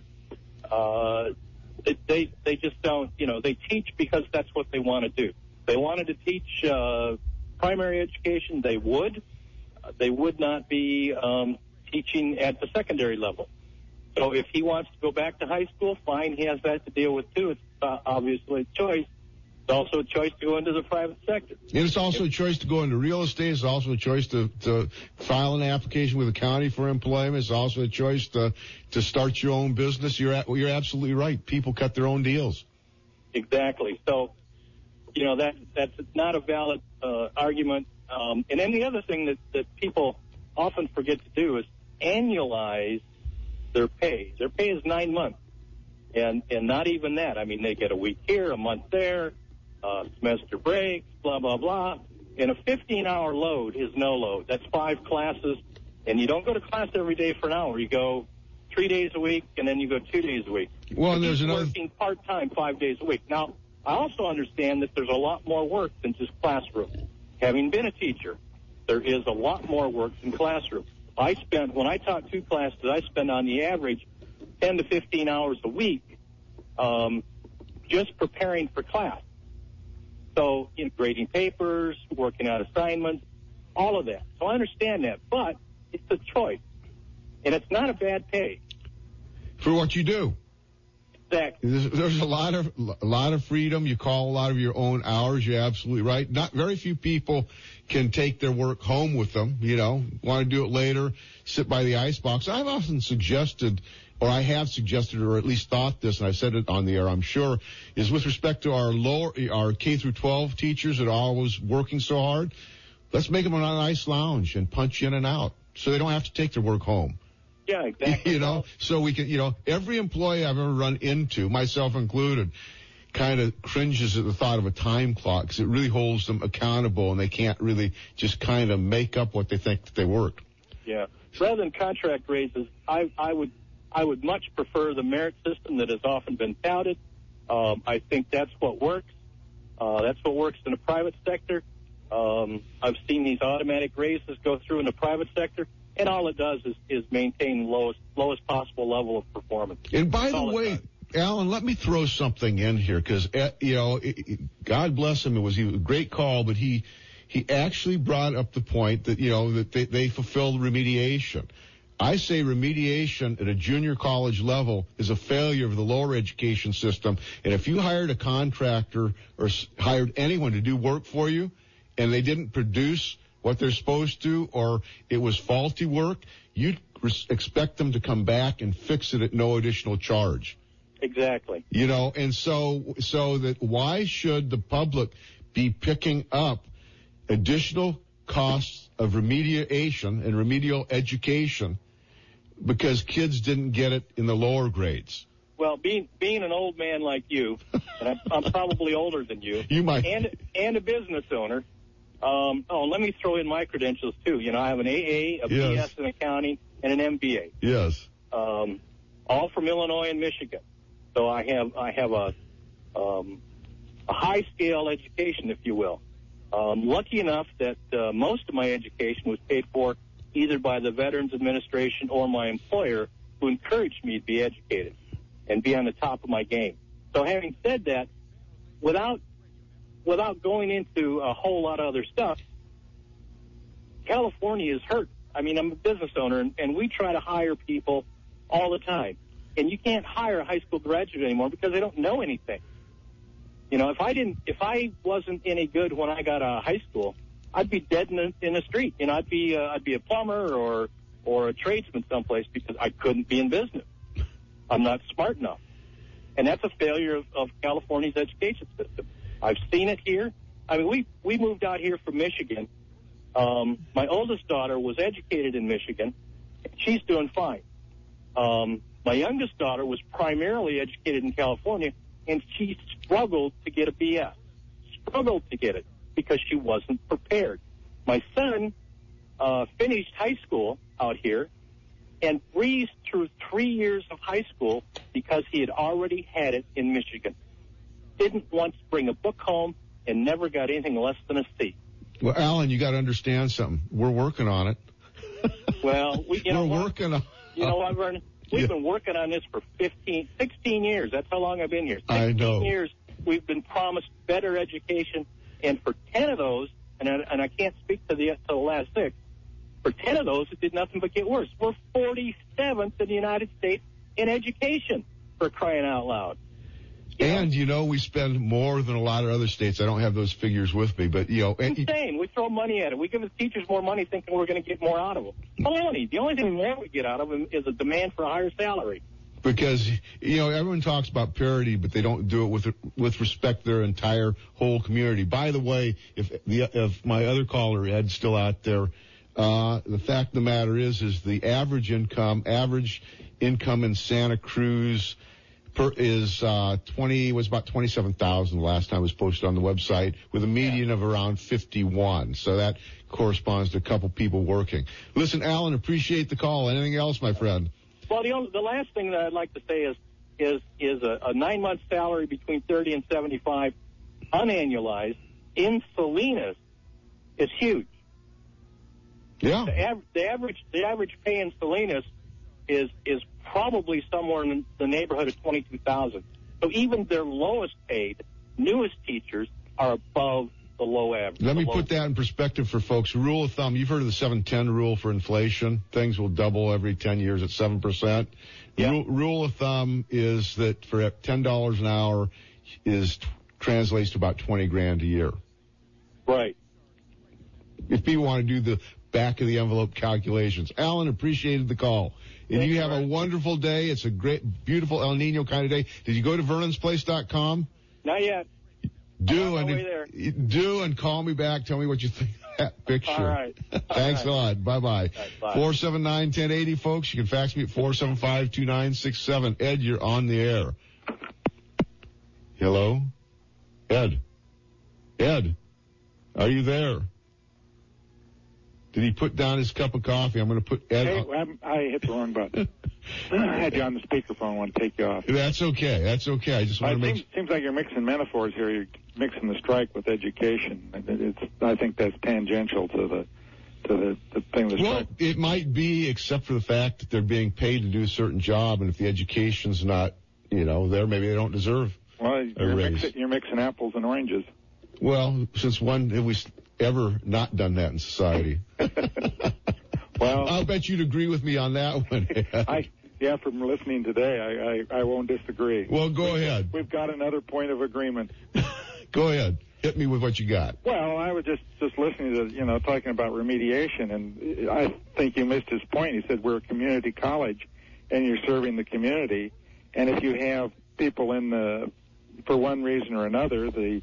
Uh, they they just don't, you know, they teach because that's what they want to do. If they wanted to teach uh, primary education, they would. Uh, they would not be um, teaching at the secondary level. So if he wants to go back to high school, fine, he has that to deal with too. It's uh, obviously a choice. It's also a choice to go into the private sector. And it's also a choice to go into real estate. It's also a choice to, to file an application with the county for employment. It's also a choice to to start your own business. You're at, you're absolutely right. People cut their own deals. Exactly. So, you know, that that's not a valid uh, argument. Um, and then the other thing that, that people often forget to do is annualize their pay. Their pay is nine months. And and not even that. I mean, they get a week here, a month there, uh, semester breaks, blah, blah, blah. And a fifteen-hour load is no load. That's five classes. And you don't go to class every day for an hour. You go three days a week, and then you go two days a week. Well, and there's He's another... working part-time five days a week. Now, I also understand that there's a lot more work than just classroom. Having been a teacher, there is a lot more work than classroom. I spent, when I taught two classes, I spent on the average ten to fifteen hours a week um, just preparing for class. So, you know, grading papers, working out assignments, all of that. So I understand that, but it's a choice, and it's not a bad pay. For what you do. Exactly. There's, there's a lot of a lot of freedom. You call a lot of your own hours. You're absolutely right. Not very few people can take their work home with them. You know, want to do it later, sit by the icebox. I've often suggested, or I have suggested, or at least thought this, and I've said it on the air, I'm sure, is with respect to our lower, our K through twelve teachers that are always working so hard. Let's make them on a nice lounge and punch in and out, so they don't have to take their work home. Yeah, exactly. You know, so we can, you know, every employee I've ever run into, myself included, kind of cringes at the thought of a time clock because it really holds them accountable and they can't really just kind of make up what they think that they worked. Yeah. Rather than contract raises, I, I would I would much prefer the merit system that has often been touted. Um, I think that's what works. Uh, that's what works in the private sector. Um, I've seen these automatic raises go through in the private sector. And all it does is, is maintain lowest lowest possible level of performance. And by That's the way, Alan, let me throw something in here because, uh, you know, it, it, God bless him. It was a great call, but he he actually brought up the point that, you know, that they, they fulfilled remediation. I say remediation at a junior college level is a failure of the lower education system. And if you hired a contractor or s- hired anyone to do work for you and they didn't produce what they're supposed to, or it was faulty work, you'd res- expect them to come back and fix it at no additional charge. Exactly. You know, and so, so that why should the public be picking up additional costs of remediation and remedial education because kids didn't get it in the lower grades? Well, being being an old man like you, and I'm, I'm probably older than you, you might, and and a business owner. Um, oh, let me throw in my credentials, too. You know, I have an A A, a yes. B S in accounting, and an M B A. Yes. Um, all from Illinois and Michigan. So I have I have a, um, a high-scale education, if you will. Um, lucky enough that uh, most of my education was paid for either by the Veterans Administration or my employer, who encouraged me to be educated and be on the top of my game. So having said that, without Without going into a whole lot of other stuff, California is hurt. I mean, I'm a business owner, and, and we try to hire people all the time. And you can't hire a high school graduate anymore because they don't know anything. You know, if I didn't, if I wasn't any good when I got out of high school, I'd be dead in the, in the street. You know, I'd be uh, I'd be a plumber or or a tradesman someplace because I couldn't be in business. I'm not smart enough, and that's a failure of, of California's education system. I've seen it here. I mean, we, we moved out here from Michigan. Um, my oldest daughter was educated in Michigan. She's doing fine. Um, my youngest daughter was primarily educated in California, and she struggled to get a B S. Struggled to get it. because she wasn't prepared. My son uh, finished high school out here and breezed through three years of high school because he had already had it in Michigan. Didn't once bring a book home and never got anything less than a C. Well, Alan, you got to understand something. We're working on it. Well, we, you know, we're working on. You know what, Vernon? We've Yeah. been working on this for fifteen, sixteen years. That's how long I've been here. sixteen I know. years we've been promised better education, and for ten of those, and I, and I can't speak to the to the last six, for ten of those it did nothing but get worse. We're forty-seventh in the United States in education, for crying out loud. You know? And, you know, we spend more than a lot of other states. I don't have those figures with me, but, you know. It's insane. We throw money at it. We give the teachers more money thinking we're going to get more out of them. Baloney. The only thing more we get out of them is a demand for a higher salary. Because, you know, everyone talks about parity, but they don't do it with with respect to their entire whole community. By the way, if the if my other caller, Ed's still out there, uh, the fact of the matter is, is the average income, average income in Santa Cruz per, is uh, twenty was about twenty-seven thousand last time it was posted on the website, with a median of around fifty-one. So that corresponds to a couple people working. Listen, Alan, appreciate the call. Anything else, my friend? Well, the only, the last thing that I'd like to say is is is a, a nine month salary between thirty and seventy-five, unannualized in Salinas is huge. Yeah. The, av- the average the average pay in Salinas is is probably somewhere in the neighborhood of twenty-two thousand. So even their lowest paid, newest teachers are above the low average. Let me low put that in perspective for folks. Rule of thumb, you've heard of the seven ten rule for inflation. Things will double every ten years at seven percent. Yeah. Rule, rule of thumb is that for ten dollars an hour is translates to about twenty grand a year. Right. If people want to do the back of the envelope calculations. Alan, appreciated the call. And Thank you you, have Ryan. a wonderful day. It's a great, beautiful El Nino kind of day. Did you go to vernon place dot com? Not yet. Do on my and way there. do and call me back. Tell me what you think of that picture. All right. Thanks All a right. lot. Bye bye. right, bye. Four seven nine ten eighty, folks. You can fax me at four seven five two nine six seven. Ed, you're on the air. Hello, Ed. Ed, are you there? Did he put down his cup of coffee? I'm going to put Ed. Hey, on. I'm, I hit the wrong button. I had you on the speakerphone. I want to take you off. That's okay. That's okay. I just want It to make. seems, seems like you're mixing metaphors here. You're mixing the strike with education. It- It's, I think that's tangential to the to the, the thing. The Well, strike. it might be, except for the fact that they're being paid to do a certain job, and if the education's not, you know, there, maybe they don't deserve. Well, you're raise. mixing, you're mixing apples and oranges. Well, since when have we ever not done that in society? Well, I'll bet you'd agree with me on that one. I yeah, from listening today, I, I, I won't disagree. Well, go ahead. We've got another point of agreement. Go ahead. Hit me with what you got. Well, I was just, just listening to, you know, talking about remediation, and I think you missed his point. He said we're a community college, and you're serving the community. And if you have people in the, for one reason or another, the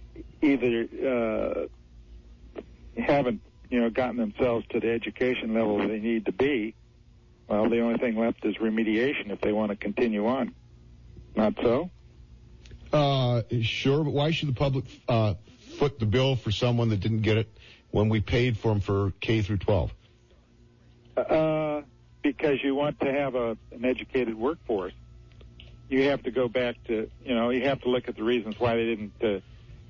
either uh, haven't, you know, gotten themselves to the education level they need to be, well, the only thing left is remediation if they want to continue on. Not so? Uh, sure, but why should the public uh, foot the bill for someone that didn't get it when we paid for them for K through twelve? Uh, because you want to have a, an educated workforce. You have to go back to, you know, you have to look at the reasons why they didn't, uh,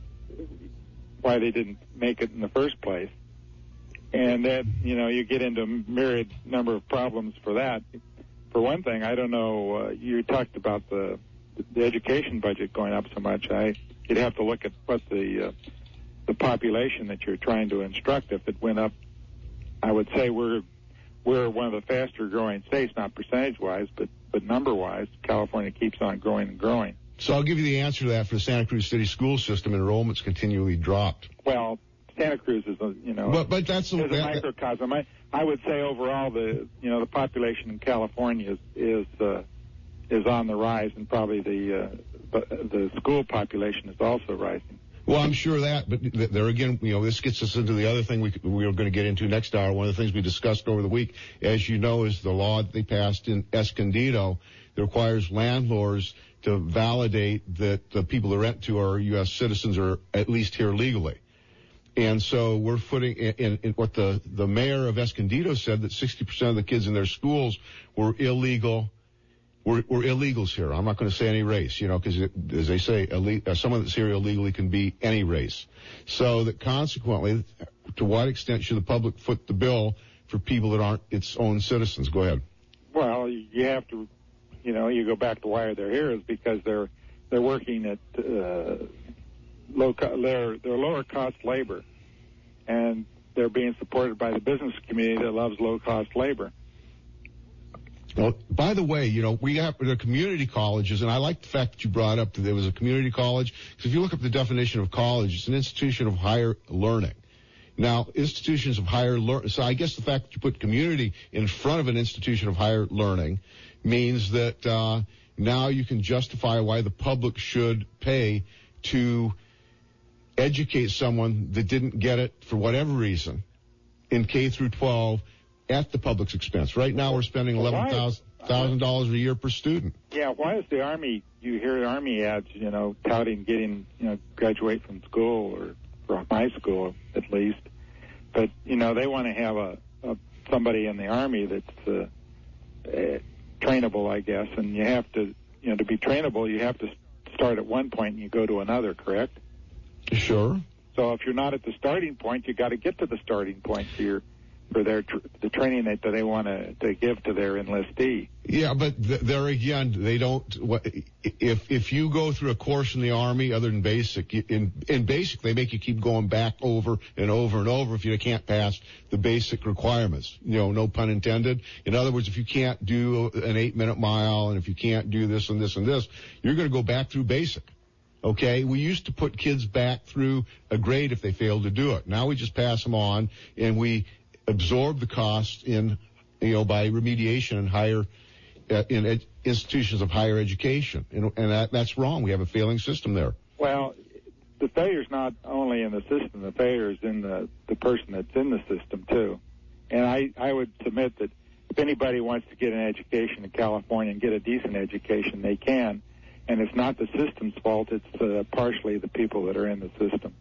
why they didn't make it in the first place. And then, you know, you get into a myriad number of problems for that. For one thing, I don't know, uh, you talked about the, the education budget going up so much. I, you'd have to look at what the, uh, the population that you're trying to instruct. If it went up, I would say we're, we're one of the faster growing states, not percentage wise, but, but number wise. California keeps on growing and growing. So I'll give you the answer to that. For the Santa Cruz City school system, enrollment's continually dropped. Well, Santa Cruz is a, you know, But, but that's is a that, microcosm. I, I would say overall the, you know, the population in California is, is, uh, is on the rise, and probably the, uh, the school population is also rising. Well, I'm sure of that, but th- there again, you know, this gets us into the other thing we, we are going to get into next hour. One of the things we discussed over the week, as you know, is the law that they passed in Escondido that requires landlords to validate that the people they rent to are U S citizens or at least here legally. And so we're footing in, in, in what the, the mayor of Escondido said, that sixty percent of the kids in their schools were illegal, were, were illegals here. I'm not going to say any race, you know, because as they say, ille- uh, someone that's here illegally can be any race. So that consequently, to what extent should the public foot the bill for people that aren't its own citizens? Go ahead. Well, you have to, you know, you go back to why they're here is because they're they're working at uh, low co- they're they're lower cost labor, and they're being supported by the business community that loves low cost labor. Well, by the way, you know, we have the community colleges, and I like the fact that you brought up that there was a community college, because if you look up the definition of college, it's an institution of higher learning. Now, institutions of higher learning, so I guess the fact that you put community in front of an institution of higher learning means that uh, now you can justify why the public should pay to educate someone that didn't get it for whatever reason in K through twelve at the public's expense. Right now we're spending eleven thousand dollars a year per student. Yeah, why is the Army, you hear Army ads, you know, touting getting, you know, graduate from school or from high school at least. But, you know, they want to have a, a somebody in the Army that's uh, uh, trainable, I guess. And you have to, you know, to be trainable, you have to start at one point and you go to another, correct? Sure. So if you're not at the starting point, you got to get to the starting point for your for their tr- the training that they want to to give to their enlistee. Yeah, but th- there again, they don't. What, if if you go through a course in the Army other than basic, in in basic they make you keep going back over and over and over if you can't pass the basic requirements. You know, no pun intended. In other words, if you can't do an eight minute mile and if you can't do this and this and this, you're going to go back through basic. Okay, we used to put kids back through a grade if they failed to do it. Now we just pass them on and we absorb the cost in, you know, by remediation and higher, uh, in ed- institutions of higher education. And, and that, that's wrong. We have a failing system there. Well, the failure's not only in the system, the failure's in the, the person that's in the system, too. And I, I would submit that if anybody wants to get an education in California and get a decent education, they can. And it's not the system's fault. It's uh, partially the people that are in the system.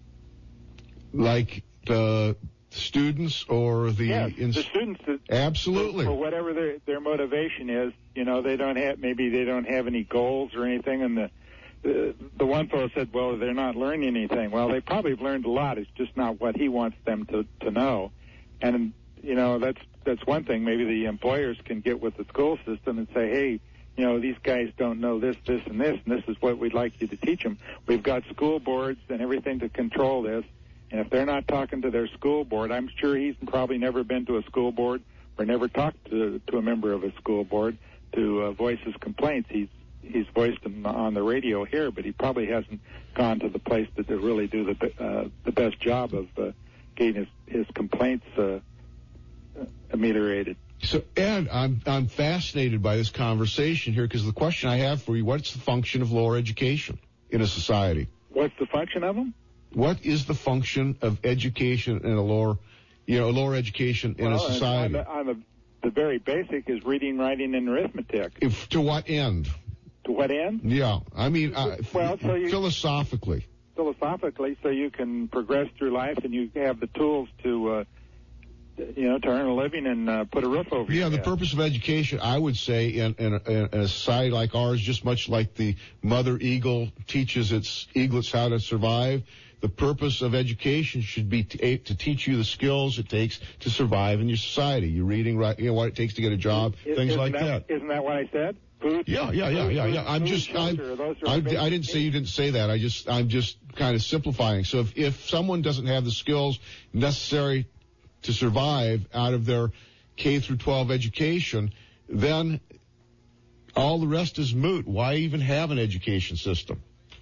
Like the students or the... Yes, ins- the students. That, Absolutely. For, for whatever their, their motivation is, you know, they don't have, maybe they don't have any goals or anything. And the, the, the one fellow said, well, they're not learning anything. Well, they probably have learned a lot. It's just not what he wants them to, to know. And, you know, that's, that's one thing. Maybe the employers can get with the school system and say, hey, you know, these guys don't know this, this, and this, and this is what we'd like you to teach them. We've got school boards and everything to control this, and if they're not talking to their school board, I'm sure he's probably never been to a school board or never talked to, to a member of a school board to uh, voice his complaints. He's he's voiced them on the radio here, but he probably hasn't gone to the place that they really do the uh, the best job of uh, getting his, his complaints uh, ameliorated. So, Ed, I'm I'm fascinated by this conversation here because the question I have for you, what's the function of lower education in a society? What's the function of them? What is the function of education in a lower, you know, lower education in well, a society? On, the, on the, the very basic is reading, writing, and arithmetic. If, to what end? To what end? Yeah, I mean, uh, well, so you, philosophically. Philosophically, so you can progress through life and you have the tools to... Uh, you know, to earn a living and uh, put a roof over Yeah, your the head. purpose of education, I would say, in, in, a, in a society like ours, just much like the mother eagle teaches its eaglets how to survive, the purpose of education should be to, to teach you the skills it takes to survive in your society. You're reading, right, you know, what it takes to get a job, Is, things isn't like that, that. Isn't that what I said? Food? Yeah, yeah, yeah, yeah, yeah. I'm food, just, shelter, I'm, those are I, I basic didn't say you didn't say that. I just, I'm just kind of simplifying. So if, if someone doesn't have the skills necessary to survive out of their K through twelve education, then all the rest is moot. Why even have an education system?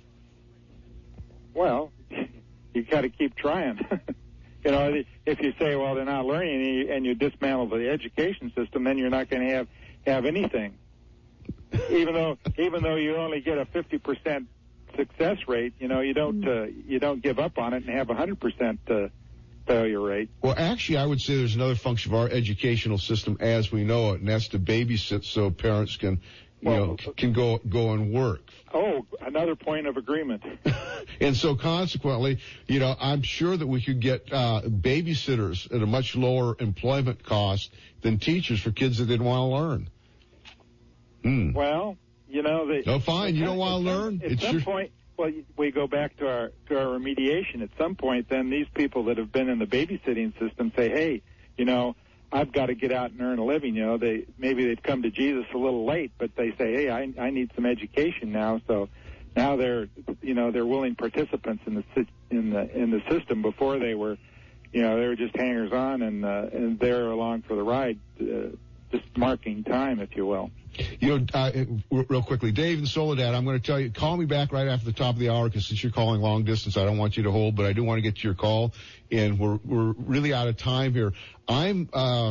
Well, you got to keep trying. You know, if you say, well, they're not learning and you, and you dismantle the education system, then you're not going to have have anything. Even though even though you only get a fifty percent success rate, you know, you don't uh, you don't give up on it and have a one hundred percent uh, failure rate. Well, actually, I would say there's another function of our educational system as we know it, and that's to babysit so parents can you know, can go go and work. Oh, another point of agreement. And so consequently, you know, I'm sure that we could get uh, babysitters at a much lower employment cost than teachers for kids that didn't want to learn. Hmm. Well, you know, they. No, fine. You don't want to learn. At It's some your... point, well, we go back to our to our remediation. At some point, then these people that have been in the babysitting system say, "Hey, you know, I've got to get out and earn a living." You know, they maybe they've come to Jesus a little late, but they say, "Hey, I I need some education now." So now they're you know they're willing participants in the sy- in the in the system. Before they were, you know, they were just hangers on and uh, and they're along for the ride, uh, just marking time, if you will. You know, uh, real quickly, Dave and Soledad, I'm going to tell you, call me back right after the top of the hour, because since you're calling long distance, I don't want you to hold, but I do want to get to your call, and we're we're really out of time here. I'm, uh,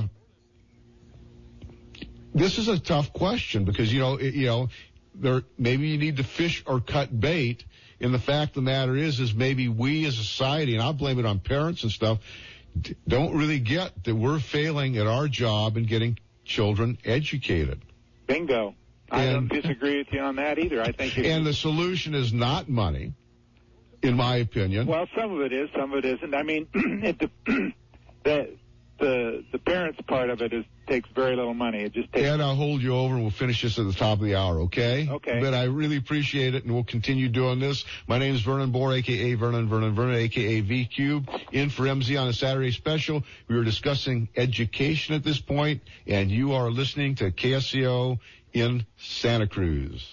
this is a tough question, because, you know, it, you know, there, maybe you need to fish or cut bait, and the fact of the matter is, is maybe we as a society, and I'll blame it on parents and stuff, don't really get that we're failing at our job in getting children educated. Bingo. I And- don't disagree with you on that either. I think it And the solution is not money, in my opinion. Well, some of it is, some of it isn't. I mean, it, the, the the the parents part of it is takes very little money. It just takes. And I'll hold you over, and we'll finish this at the top of the hour, okay? Okay. But I really appreciate it, and we'll continue doing this. My name is Vernon Bohr, a k a. Vernon Vernon Vernon, a k a. V-Cube, in for M Z on a Saturday special. We were discussing education at this point, and you are listening to K S C O in Santa Cruz.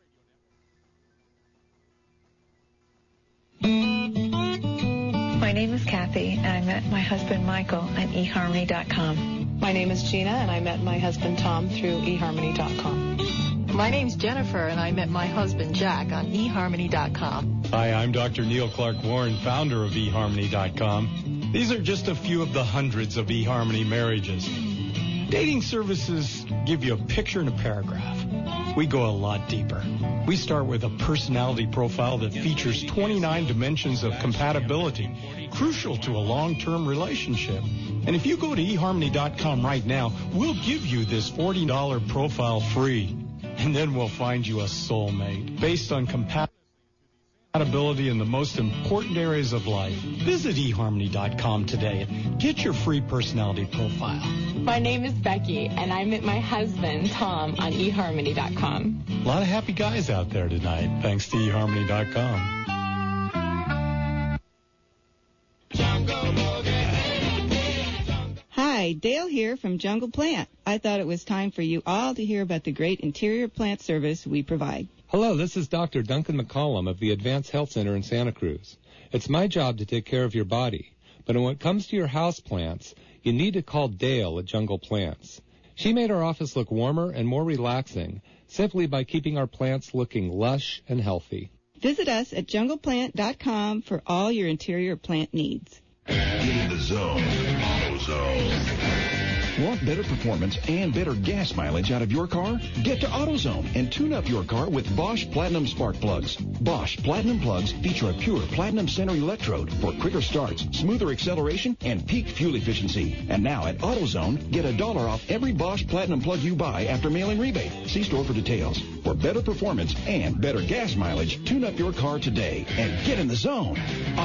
My name is Kathy, and I met my husband Michael at e harmony dot com. My name is Gina, and I met my husband Tom through e harmony dot com. My name's Jennifer, and I met my husband Jack on e harmony dot com. Hi, I'm Doctor Neil Clark Warren, founder of e harmony dot com. These are just a few of the hundreds of eHarmony marriages. Dating services give you a picture and a paragraph. We go a lot deeper. We start with a personality profile that features twenty-nine dimensions of compatibility, crucial to a long-term relationship. And if you go to e harmony dot com right now, we'll give you this forty dollars profile free. And then we'll find you a soulmate based on compatibility in the most important areas of life. Visit e harmony dot com today and get your free personality profile. My name is Becky, and I met my husband, Tom, on e harmony dot com. A lot of happy guys out there tonight, thanks to e harmony dot com. Hi, Dale here from Jungle Plant. I thought it was time for you all to hear about the great interior plant service we provide. Hello, this is Doctor Duncan McCollum of the Advanced Health Center in Santa Cruz. It's my job to take care of your body, but when it comes to your house plants, you need to call Dale at Jungle Plants. She made our office look warmer and more relaxing simply by keeping our plants looking lush and healthy. Visit us at jungle plant dot com for all your interior plant needs. Get in the zone. AutoZone. Want better performance and better gas mileage out of your car? Get to AutoZone and tune up your car with Bosch Platinum Spark Plugs. Bosch Platinum Plugs feature a pure platinum center electrode for quicker starts, smoother acceleration, and peak fuel efficiency. And now at AutoZone, get a dollar off every Bosch Platinum plug you buy after mailing rebate. See store for details. For better performance and better gas mileage, tune up your car today and get in the zone.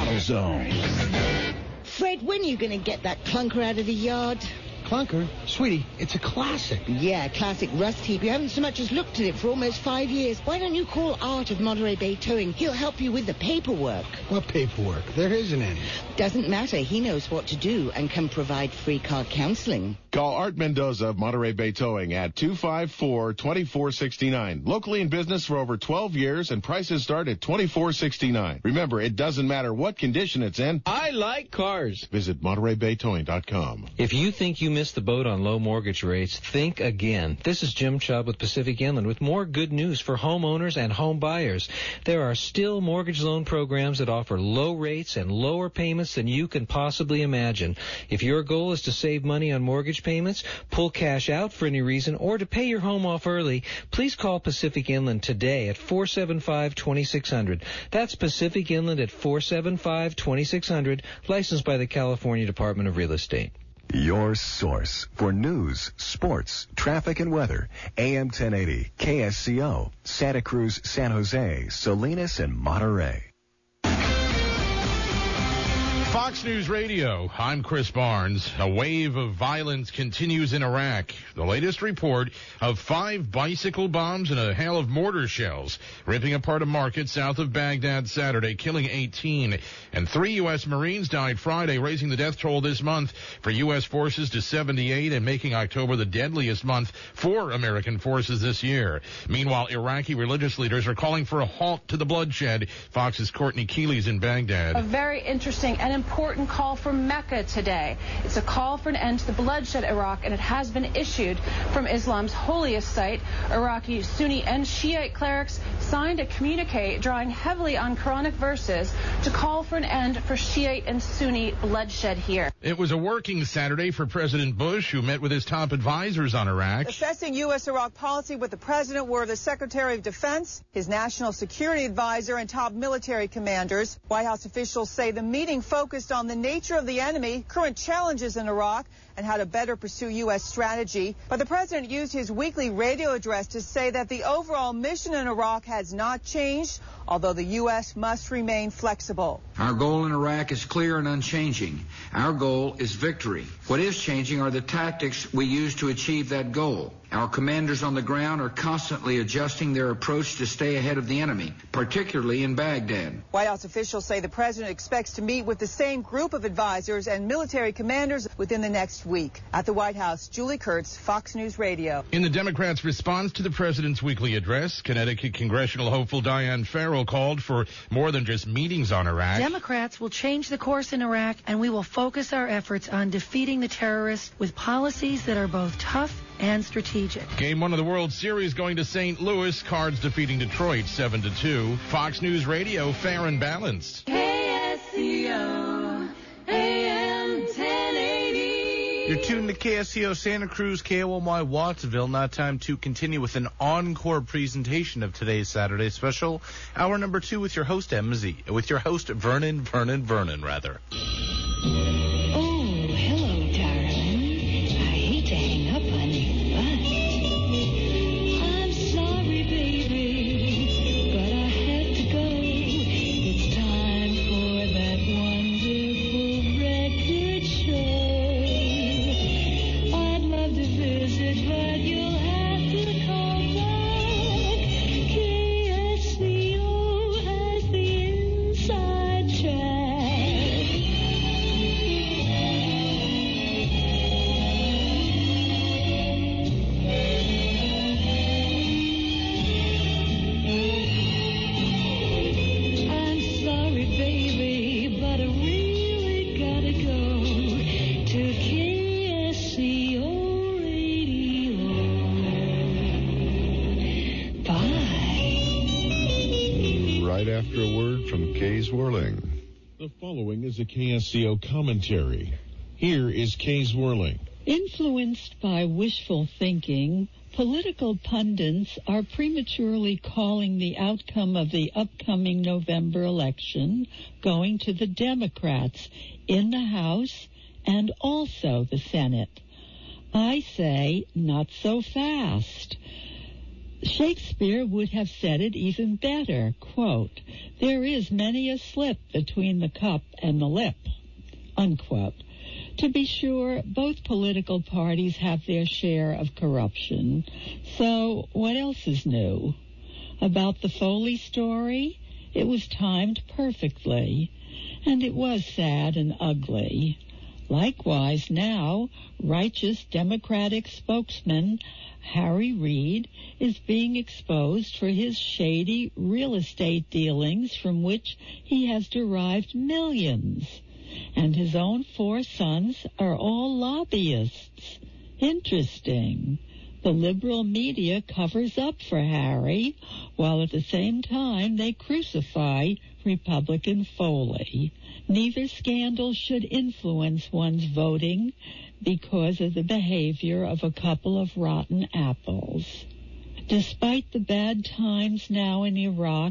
AutoZone. Fred, when are you going to get that clunker out of the yard? Clunker? Sweetie, it's a classic. Yeah, classic rust heap. You haven't so much as looked at it for almost five years. Why don't you call Art of Monterey Bay Towing? He'll help you with the paperwork. What paperwork? There isn't any. Doesn't matter. He knows what to do and can provide free car counseling. Call Art Mendoza of Monterey Bay Towing at two five four, two four six nine. Locally in business for over twelve years, and prices start at twenty-four sixty-nine. Remember, it doesn't matter what condition it's in. I like cars. Visit Monterey Bay Towing dot com. If you think you missed the boat on low mortgage rates, think again. This is Jim Chubb with Pacific Inland with more good news for homeowners and home buyers. There are still mortgage loan programs that offer low rates and lower payments than you can possibly imagine. If your goal is to save money on mortgage payments, pull cash out for any reason, or to pay your home off early, please call Pacific Inland today at four seven five, two six zero zero. That's Pacific Inland at four seven five, two six zero zero, licensed by the California Department of Real Estate. Your source for news, sports, traffic, and weather. A M ten eighty, K S C O, Santa Cruz, San Jose, Salinas, and Monterey. Fox News Radio, I'm Chris Barnes. A wave of violence continues in Iraq. The latest report of five bicycle bombs and a hail of mortar shells ripping apart a market south of Baghdad Saturday, killing eighteen. And three U S Marines died Friday, raising the death toll this month for U S forces to seventy-eight and making October the deadliest month for American forces this year. Meanwhile, Iraqi religious leaders are calling for a halt to the bloodshed. Fox's Courtney Keeley's in Baghdad. A very interesting and important call from Mecca today. It's a call for an end to the bloodshed in Iraq, and it has been issued from Islam's holiest site. Iraqi Sunni and Shiite clerics signed a communique drawing heavily on Quranic verses to call for an end for Shiite and Sunni bloodshed here. It was a working Saturday for President Bush, who met with his top advisors on Iraq. Assessing U S Iraq policy with the president were the Secretary of Defense, his national security advisor, and top military commanders. White House officials say the meeting focused on the nature of the enemy, current challenges in Iraq, and how to better pursue U S strategy. But the president used his weekly radio address to say that the overall mission in Iraq has not changed, although the U S must remain flexible. Our goal in Iraq is clear and unchanging. Our goal is victory. What is changing are the tactics we use to achieve that goal. Our commanders on the ground are constantly adjusting their approach to stay ahead of the enemy, particularly in Baghdad. White House officials say the president expects to meet with the same group of advisors and military commanders within the next week. At the White House, Julie Kurtz, Fox News Radio. In the Democrats' response to the president's weekly address, Connecticut congressional hopeful Diane Farrell called for more than just meetings on Iraq. Democrats will change the course in Iraq, and we will focus our efforts on defeating the terrorists with policies that are both tough and strategic. Game one of the World Series going to Saint Louis. Cards defeating Detroit seven to two. Fox News Radio, fair and balanced. K S C O A M ten eighty. You're tuned to K S C O Santa Cruz, K O M Y Wattsville. Now time to continue with an encore presentation of today's Saturday special. Hour number two with your host, Emma Z. With your host, Vernon, Vernon, Vernon, rather. After a word from Kay's Whirling. The following is a K S C O commentary. Here is Kay's Whirling. Influenced by wishful thinking, political pundits are prematurely calling the outcome of the upcoming November election going to the Democrats in the House and also the Senate. I say, not so fast. Shakespeare would have said it even better, quote, there is many a slip between the cup and the lip, unquote. To be sure, both political parties have their share of corruption. So what else is new? About the Foley story, it was timed perfectly, and it was sad and ugly. Likewise now, righteous Democratic spokesman Harry Reid is being exposed for his shady real estate dealings from which he has derived millions. And his own four sons are all lobbyists. Interesting. The liberal media covers up for Harry, while at the same time they crucify Republican Foley. Neither scandal should influence one's voting because of the behavior of a couple of rotten apples. Despite the bad times now in Iraq,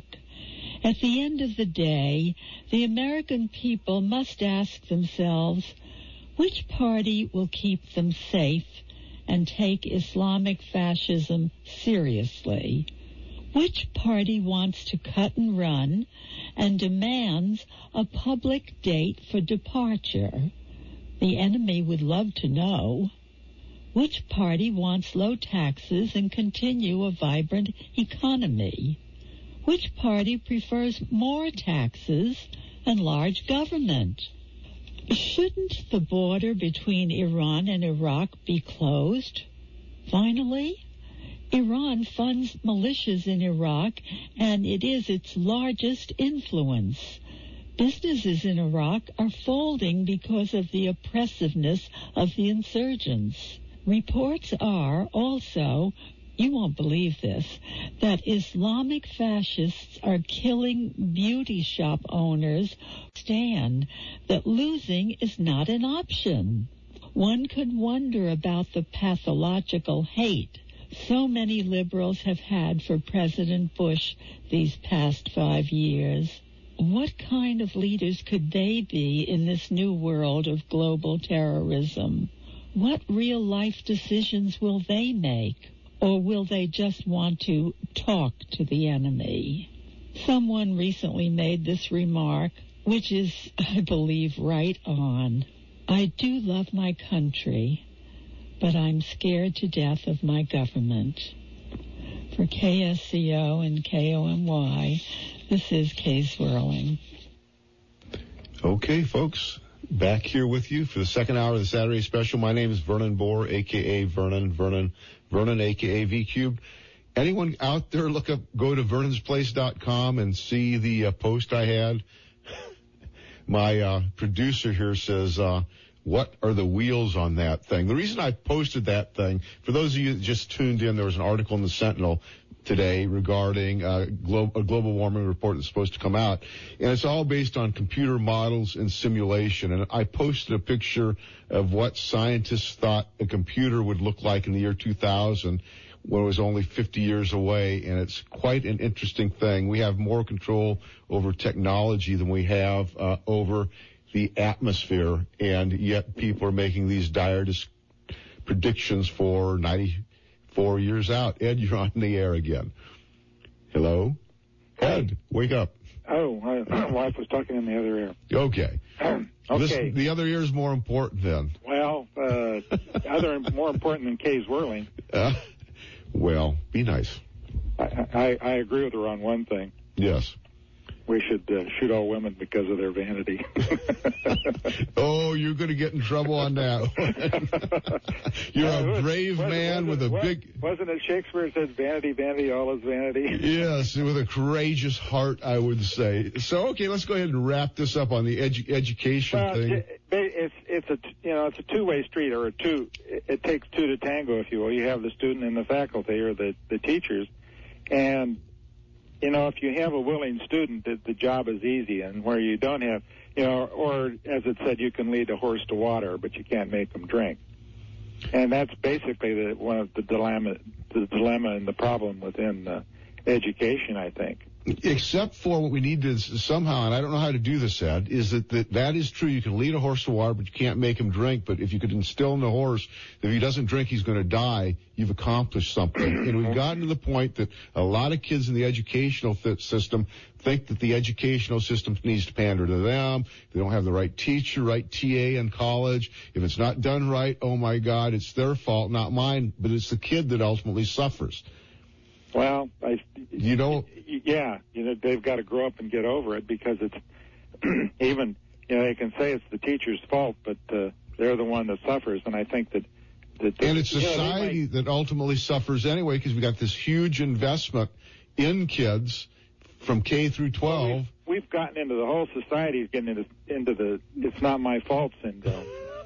at the end of the day, the American people must ask themselves, Which party will keep them safe and take Islamic fascism seriously? Which party wants to cut and run and demands a public date for departure? The enemy would love to know. Which party wants low taxes and continue a vibrant economy? Which party prefers more taxes and large government? Shouldn't the border between Iran and Iraq be closed? Finally, Iran funds militias in Iraq, and it is its largest influence. Businesses in Iraq are folding because of the oppressiveness of the insurgents. Reports are also, you won't believe this, that Islamic fascists are killing beauty shop owners. Stand that losing is not an option. One could wonder about the pathological hate so many liberals have had for President Bush these past five years. What kind of leaders could they be in this new world of global terrorism? What real-life decisions will they make? Or will they just want to talk to the enemy? Someone recently made this remark, which is, I believe, right on. I do love my country, but I'm scared to death of my government. For K S C O and K O M Y, this is Kay Swirling. Okay, folks, back here with you for the second hour of the Saturday special. My name is Vernon Bohr, a k a. Vernon, Vernon, Vernon, a k a. V-Cubed. Anyone out there, look up, go to vernons place dot com and see the uh, post I had. My uh, producer here says, uh, what are the wheels on that thing? The reason I posted that thing, for those of you that just tuned in, there was an article in the Sentinel today regarding uh, glo- a global warming report that's supposed to come out, and it's all based on computer models and simulation. And I posted a picture of what scientists thought a computer would look like in the year two thousand, when it was only fifty years away, and it's quite an interesting thing. We have more control over technology than we have uh, over the atmosphere, and yet people are making these dire dis- predictions for ninety-four years out. Ed, you're on the air again. Hello? Ed, wake up. Oh, my wife was talking in the other ear. Okay. okay. This, the other ear is more important then. Well, uh, other more important than Kay's whirling. Uh, well, be nice. I, I, I agree with her on one thing. Yes. We should uh, shoot all women because of their vanity. Oh, you're going to get in trouble on that. You're uh, a was, brave was, man was with it, a was, big... Wasn't it Shakespeare says vanity, vanity, all is vanity? Yes, with a courageous heart, I would say. So, okay, let's go ahead and wrap this up on the edu- education well, thing. It, it's it's a you know it's a two-way street, or a two. It, it takes two to tango, if you will. You have the student and the faculty, or the the teachers, and you know, if you have a willing student, the, the job is easy. And where you don't have, you know, or as it said, you can lead a horse to water, but you can't make them drink. And that's basically the, one of the dilemma, the dilemma and the problem within uh, education, I think. Except for what we need to somehow, and I don't know how to do this, Ed, is that, that that is true. You can lead a horse to water, but you can't make him drink. But if you could instill in the horse that if he doesn't drink, he's going to die, you've accomplished something. And we've gotten to the point that a lot of kids in the educational th- system think that the educational system needs to pander to them. They don't have the right teacher, right T A in college. If it's not done right, oh my God, it's their fault, not mine. But it's the kid that ultimately suffers. Well, I, you know, yeah, you know, they've got to grow up and get over it, because it's even, you know, they can say it's the teacher's fault, but uh, they're the one that suffers. And I think that, that and it's society might... that ultimately suffers anyway, because we got this huge investment in kids from K through twelve. Well, we've, we've gotten into the whole society is getting into, into the it's not my fault syndrome.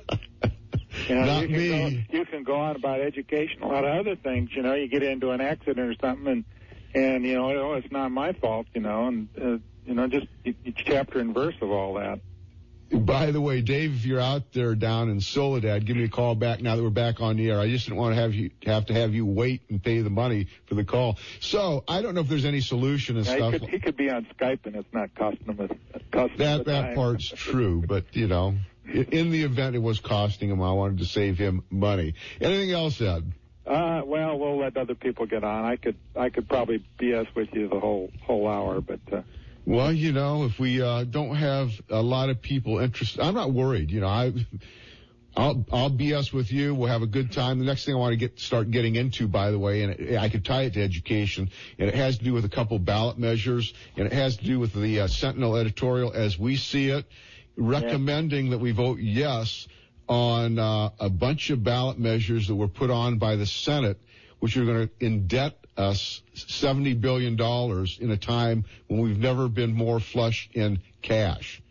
You know, Not you can me. Go, you can go on about education, a lot of other things. You know, you get into an accident or something, and and you know, oh, it's not my fault. You know, and uh, you know, just each chapter and verse of all that. By the way, Dave, if you're out there down in Soledad, give me a call back now that we're back on the air. I just didn't want to have you have to have you wait and pay the money for the call. So I don't know if there's any solution and yeah, stuff. He could, he could be on Skype and it's not costing him a costing that him a that time. part's true, but you know. in the event it was costing him, I wanted to save him money. Anything else, Ed? Uh, well, we'll let other people get on. I could, I could probably B S with you the whole, whole hour, but. Uh, well, you know, if we uh, don't have a lot of people interested, I'm not worried. You know, I, I'll, I'll B S with you. We'll have a good time. The next thing I want to get, start getting into, by the way, and it, I could tie it to education, and it has to do with a couple ballot measures, and it has to do with the uh, Sentinel editorial as we see it, recommending yeah. that we vote yes on uh, a bunch of ballot measures that were put on by the Senate, which are going to indebt us seventy billion dollars in a time when we've never been more flush in cash.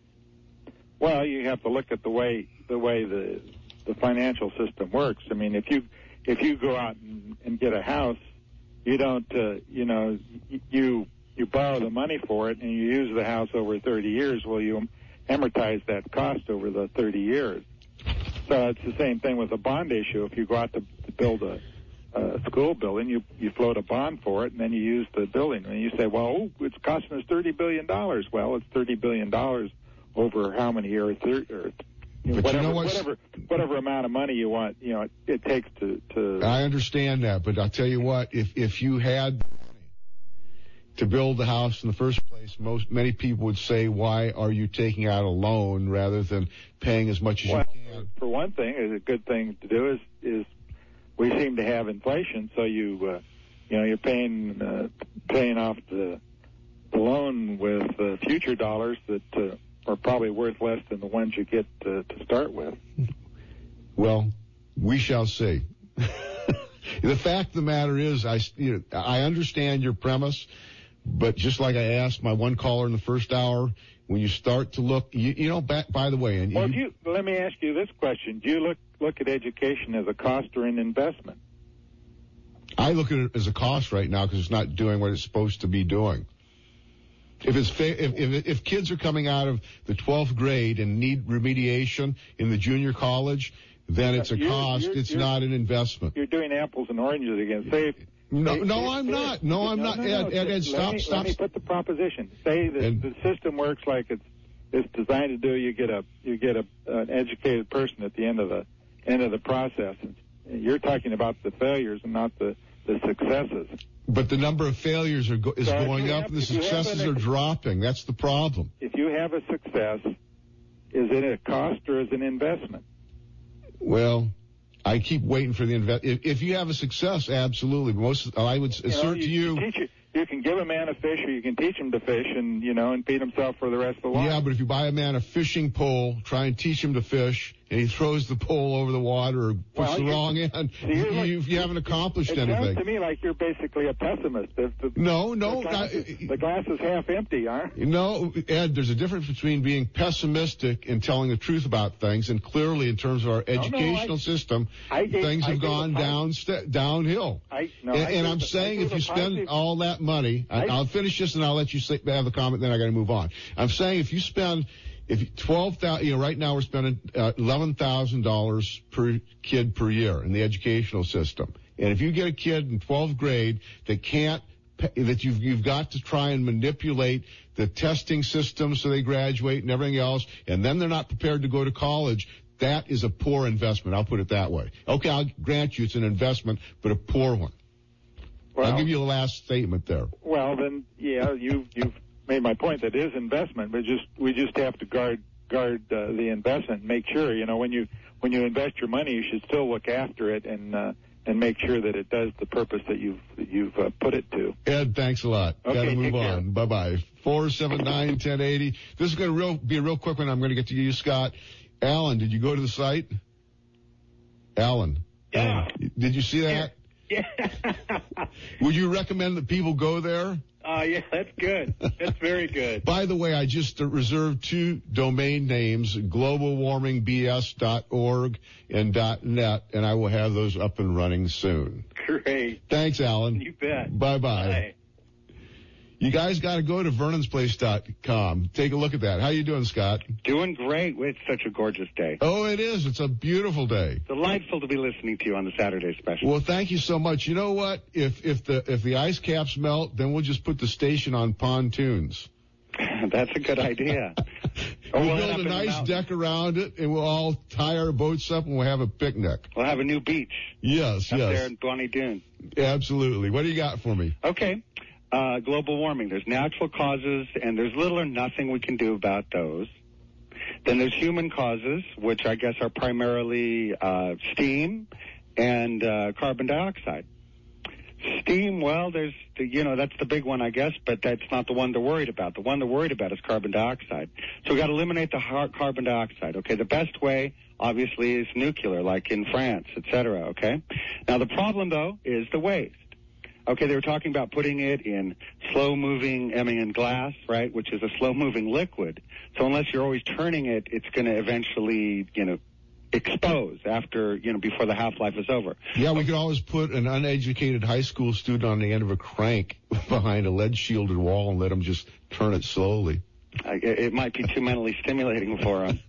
Well, you have to look at the way the way the the financial system works. I mean, if you if you go out and, and get a house, you don't uh, you know you you borrow the money for it and you use the house over thirty years. Well, you amortize that cost over the thirty years. So it's the same thing with a bond issue. If you go out to, to build a, a school building, you you float a bond for it, and then you use the building. And you say, well, oh, it's costing us thirty billion dollars. Well, it's thirty billion dollars over how many years? Or, or, you know, but whatever, you know whatever, whatever amount of money you want, you know, it, it takes to, to. I understand that, but I'll tell you what, if if you had to build the house in the first place, most many people would say, why are you taking out a loan rather than paying as much as well, you can? For one thing, a good thing to do is is we seem to have inflation, so you uh, you know you're paying uh, paying off the, the loan with uh, future dollars that uh, are probably worth less than the ones you get uh, to start with. Well, we shall see. The fact of the matter is, I you know, I understand your premise. But just like I asked my one caller in the first hour, when you start to look, you, you know, back, by the way, and well, you, do you, let me ask you this question: do you look look at education as a cost or an investment? I look at it as a cost right now because it's not doing what it's supposed to be doing. If it's fa- if, if if kids are coming out of the twelfth grade and need remediation in the junior college, then it's a you're, cost. You're, it's you're, not an investment. You're doing apples and oranges again. Say. If, No, Say, no, say, I'm say, not. No, I'm no, not. No, Ed, no, Ed, Ed, let stop, me, stop. Let me put the proposition. Say that and, the system works like it's it's designed to do. You get a you get a an educated person at the end of the end of the process. And you're talking about the failures and not the the successes. But the number of failures are go, is so going up, have, and the successes an, are dropping. That's the problem. If you have a success, is it a cost or is it an investment? Well, I keep waiting for the invest. If, if you have a success, absolutely. Most, I would you assert know, you, to you. You, teach it, you can give a man a fish, or you can teach him to fish, and you know, and feed himself for the rest of the life. Yeah, but if you buy a man a fishing pole, try and teach him to fish, and he throws the pole over the water or puts well, the wrong end, so you, like, you, you haven't accomplished it anything. It sounds to me like you're basically a pessimist. The, the, no, no. The glass, I, is, the glass is half empty, huh? No, Ed, there's a difference between being pessimistic and telling the truth about things, and clearly in terms of our no, educational no, I, system, I gave, things have I gone down st- downhill. I, no, and I and I'm the, saying if you spend positive, all that money, I, I'll finish this and I'll let you say, have the comment, then I got to move on. I'm saying if you spend If twelve thousand, you know, right now we're spending uh, eleven thousand dollars per kid per year in the educational system, and if you get a kid in twelfth grade that can't, that you've you've got to try and manipulate the testing system so they graduate and everything else, and then they're not prepared to go to college. That is a poor investment. I'll put it that way. Okay, I'll grant you it's an investment, but a poor one. Well, I'll give you the last statement there. Well, then, yeah, you you've. made my point that is investment, but just we just have to guard guard uh, the investment. Make sure, you know, when you when you invest your money, you should still look after it and uh, and make sure that it does the purpose that you've that you've uh, put it to. Ed, thanks a lot. Okay, got to move take care. on. Bye bye. Four seven nine ten eighty. This is going to real be a real quick one. I'm going to get to you, Scott. Alan, did you go to the site? Alan. Yeah. Alan, did you see that? Yeah. Would you recommend that people go there? Uh, yeah, that's good. That's very good. By the way, I just uh, reserved two domain names, global warming b s dot org and .net, and I will have those up and running soon. Great. Thanks, Alan. You bet. Bye-bye. Bye. You guys got to go to vernons place dot com. Take a look at that. How you doing, Scott? Doing great. It's such a gorgeous day. Oh, it is. It's a beautiful day. Delightful to be listening to you on the Saturday special. Well, thank you so much. You know what? If if the if the ice caps melt, then we'll just put the station on pontoons. That's a good idea. Or we'll we'll build end a up in the nice mountains. deck around it, and we'll all tie our boats up, and we'll have a picnic. We'll have a new beach Yes, up yes. there in Bonnie Doon. Absolutely. What do you got for me? Okay. Uh, global warming. There's natural causes, and there's little or nothing we can do about those. Then there's human causes, which I guess are primarily uh, steam and uh, carbon dioxide. Steam, well, there's, the, you know, that's the big one, I guess, but that's not the one they're worried about. The one they're worried about is carbon dioxide. So we've got to eliminate the hard carbon dioxide, okay? The best way, obviously, is nuclear, like in France, et cetera, okay? Now, the problem, though, is the waste. Okay, they were talking about putting it in slow-moving, I mean, in glass, right, which is a slow-moving liquid. So unless you're always turning it, it's going to eventually, you know, expose after, you know, before the half-life is over. Yeah, we could always put an uneducated high school student on the end of a crank behind a lead-shielded wall and let them just turn it slowly. Uh, it, it might be too mentally stimulating for them.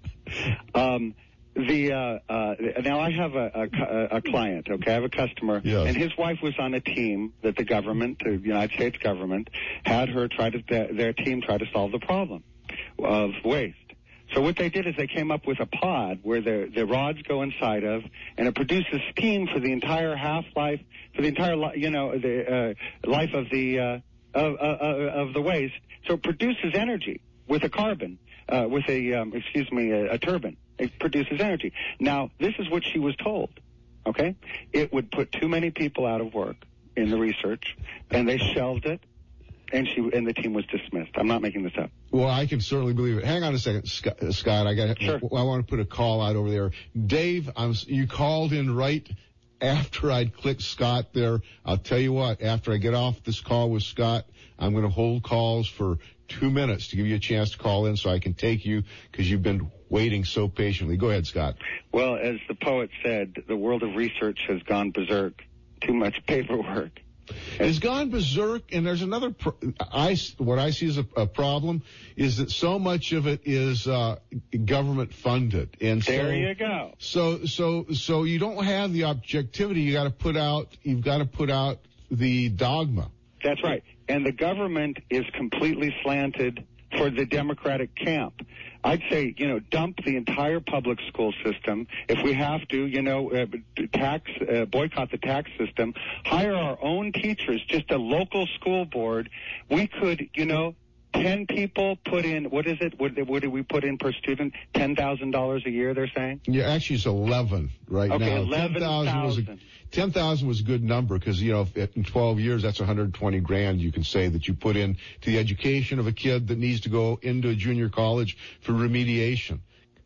Um, the uh, uh, now I have a, a, a client, okay, I have a customer, Yes. and his wife was on a team that the government, the United States government, had her try to, their team try to solve the problem of waste. So what they did is they came up with a pod where the the rods go inside of, and it produces steam for the entire half-life, for the entire, li- you know, the uh, life of the uh, of, uh, of the waste. So it produces energy with a carbon, uh, with a um, excuse me, a, a turbine. It produces energy. Now this is what she was told. Okay, it would put too many people out of work in the research, and they shelved it. And she and the team was dismissed. I'm not making this up. Well, I can certainly believe it. Hang on a second, Scott. Scott I got. Sure. I want to put a call out over there. Dave, I'm, you called in right after I'd clicked Scott there. I'll tell you what. After I get off this call with Scott, I'm going to hold calls for two minutes to give you a chance to call in, so I can take you because you've been waiting so patiently. Go ahead, Scott. Well, as the poet said, the world of research has gone berserk. Too much paperwork. It's gone berserk, and there's another. Pro- I what I see as a, a problem is that so much of it is uh, government funded, and There so, you go. So so so you don't have the objectivity. You got to put out. You've got to put out the dogma. That's right. And the government is completely slanted for the Democratic camp. I'd say, you know, dump the entire public school system. If we have to, you know, uh, tax, uh, boycott the tax system, hire our own teachers, just a local school board. We could, you know, ten people put in, what is it? What, what do we put in per student? ten thousand dollars a year, they're saying? Yeah, actually it's eleven right Okay, now. eleven thousand. was a, ten thousand was a good number because, you know, if in twelve years, that's one hundred twenty grand you can say that you put in to the education of a kid that needs to go into a junior college for remediation.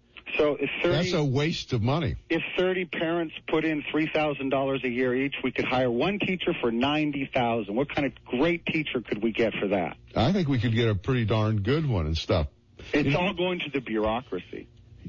So if thirty, That's a waste of money. if thirty parents put in three thousand dollars a year each, we could hire one teacher for ninety thousand dollars. What kind of great teacher could we get for that? I think we could get a pretty darn good one and stuff. It's all going to the bureaucracy.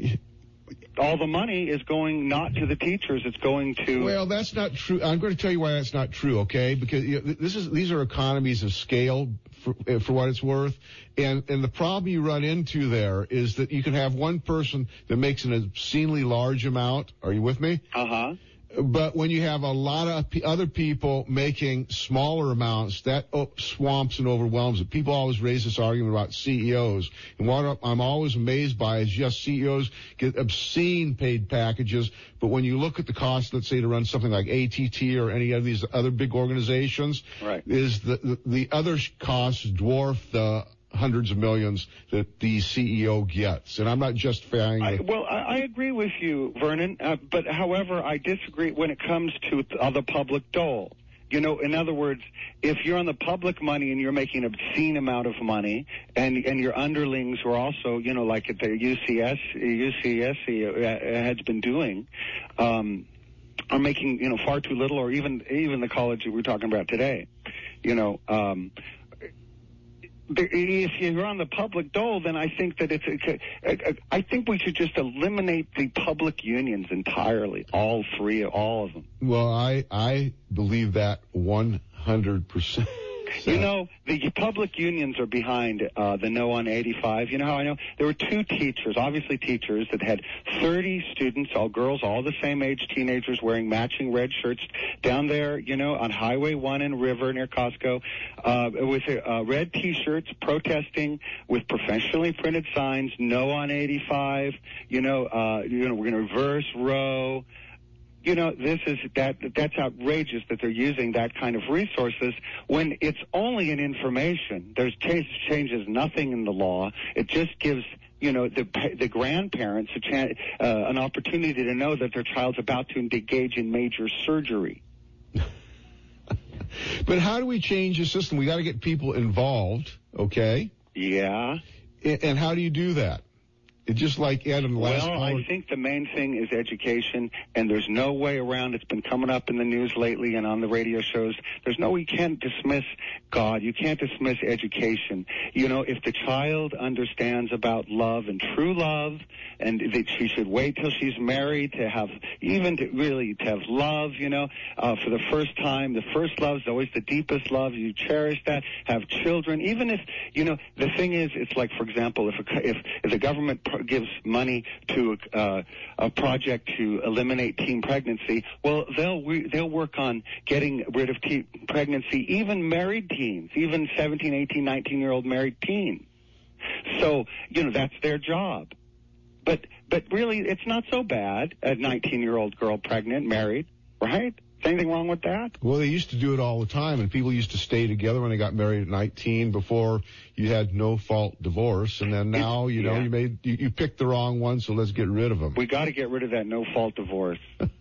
All the money is going not to the teachers, it's going to... Well, that's not true. I'm going to tell you why that's not true, okay? Because you know, this is these are economies of scale for, uh, for what it's worth. And and the problem you run into there is that you can have one person that makes an obscenely large amount. Are you with me? Uh-huh. But when you have a lot of p- other people making smaller amounts, that oh, swamps and overwhelms it. People always raise this argument about C E Os. And what I'm always amazed by is, yes, C E Os get obscene paid packages, but when you look at the cost, let's say, to run something like A T T or any of these other big organizations, right, is the, the, the other costs dwarf the hundreds of millions that the C E O gets. And I'm not justifying I, it. well, I, I agree with you, Vernon, uh, but however, I disagree when it comes to uh, the public dole. You know, in other words, if you're on the public money and you're making an obscene amount of money, and and your underlings were also, you know, like at the U C S, U C S uh, has been doing, um, are making, you know, far too little, or even even the college that we're talking about today, you know. Um, If you're on the public dole, then I think that it's. A, I think we should just eliminate the public unions entirely, all three, all of them. Well, I I believe that one hundred percent. You know, the public unions are behind uh, the No on eighty-five. You know how I know? There were two teachers, obviously teachers, that had thirty students, all girls, all the same age, teenagers, wearing matching red shirts down there, you know, on Highway one in River near Costco, uh, with uh, red T-shirts protesting with professionally printed signs, No on eighty-five, you know, uh, you know, we're going to reverse Roe. You know, this is that that's outrageous that they're using that kind of resources when it's only an information. There's change, changes nothing in the law. It just gives, you know, the the grandparents a chance, uh, an opportunity to know that their child's about to engage in major surgery. But how do we change the system? We got to get people involved, okay? Yeah. And how do you do that? It's just like Ed in the last Well, caller. I think the main thing is education, and there's no way around. It's been coming up in the news lately and on the radio shows. There's no, you can't dismiss God. You can't dismiss education. You know, if the child understands about love and true love, and that she should wait till she's married to have, even to really to have love, you know, uh, for the first time. The first love is always the deepest love. You cherish that. Have children. Even if, you know, the thing is, it's like, for example, if a, if, if the government gives money to a, uh, a project to eliminate teen pregnancy, well, they'll we, they'll work on getting rid of teen pregnancy, even married teens, even seventeen, eighteen, nineteen-year-old married teens. So, you know, that's their job. But but really, it's not so bad, a nineteen-year-old girl pregnant, married, right? Is anything wrong with that? Well, they used to do it all the time, and people used to stay together when they got married at nineteen before you had no-fault divorce, and then now, you know, yeah. you made you, you picked the wrong one, so let's get rid of them. We got to get rid of that no-fault divorce.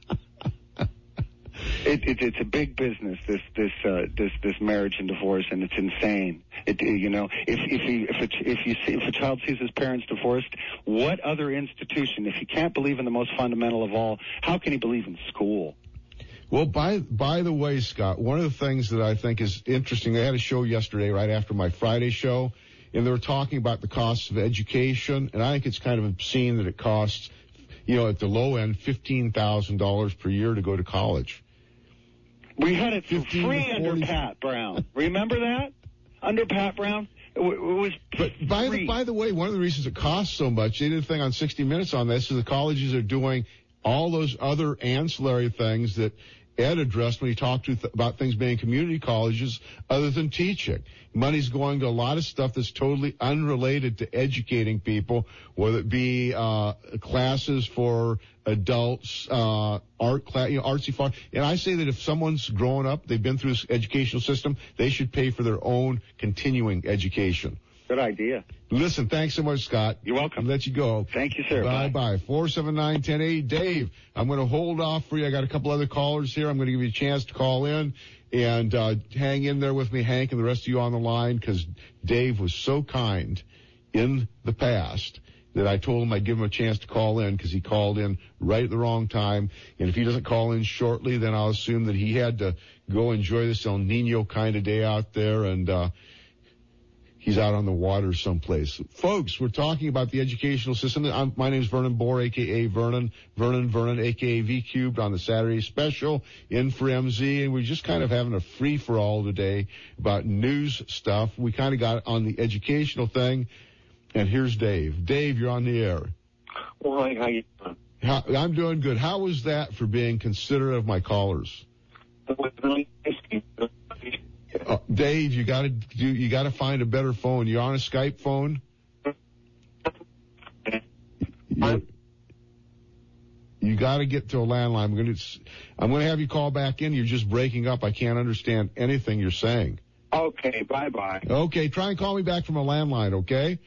It, it, it's a big business, this this uh, this this marriage and divorce, and it's insane. It, you know, if if you if a, if you see, if a child sees his parents divorced, what other institution? If he can't believe in the most fundamental of all, how can he believe in school? Well, by by the way, Scott, one of the things that I think is interesting, I had a show yesterday right after my Friday show, and they were talking about the costs of education, and I think it's kind of obscene that it costs, you know, at the low end, fifteen thousand dollars per year to go to college. We had it for free under Pat Brown. Remember that? Under Pat Brown? It, w- it was But by the, by the way, one of the reasons it costs so much, they did a thing on sixty minutes on this, is the colleges are doing all those other ancillary things that Ed addressed when he talked to th- about things being community colleges other than teaching. Money's going to a lot of stuff that's totally unrelated to educating people, whether it be uh, classes for adults, uh, art class, you know, artsy fun. And I say that if someone's grown up, they've been through this educational system, they should pay for their own continuing education. Good idea. Listen, thanks so much, Scott. You're welcome. I'll let you go. Thank you, sir. Bye-bye. four seven nine, one zero eight. Dave, I'm going to hold off for you. I got a couple other callers here. I'm going to give you a chance to call in. And uh, hang in there with me, Hank, and the rest of you on the line, because Dave was so kind in the past that I told him I'd give him a chance to call in because he called in right at the wrong time. And if he doesn't call in shortly, then I'll assume that he had to go enjoy this El Nino kind of day out there, and uh he's out on the water someplace. Folks, we're talking about the educational system. I'm, my name's Vernon Bohr, a k a. Vernon. Vernon, Vernon, a k a. V-Cubed on the Saturday special in for M Z. And we're just kind of having a free-for-all today about news stuff. We kind of got on the educational thing. And here's Dave. Dave, you're on the air. Well, hi, how you doing? How, I'm doing good. How was that for being considerate of my callers? Uh, Dave, you got to do. You got to find a better phone. You're on a Skype phone. You're, you got to get to a landline. I'm going to. I'm going to have you call back in. You're just breaking up. I can't understand anything you're saying. Okay, bye bye. Okay, try and call me back from a landline. Okay.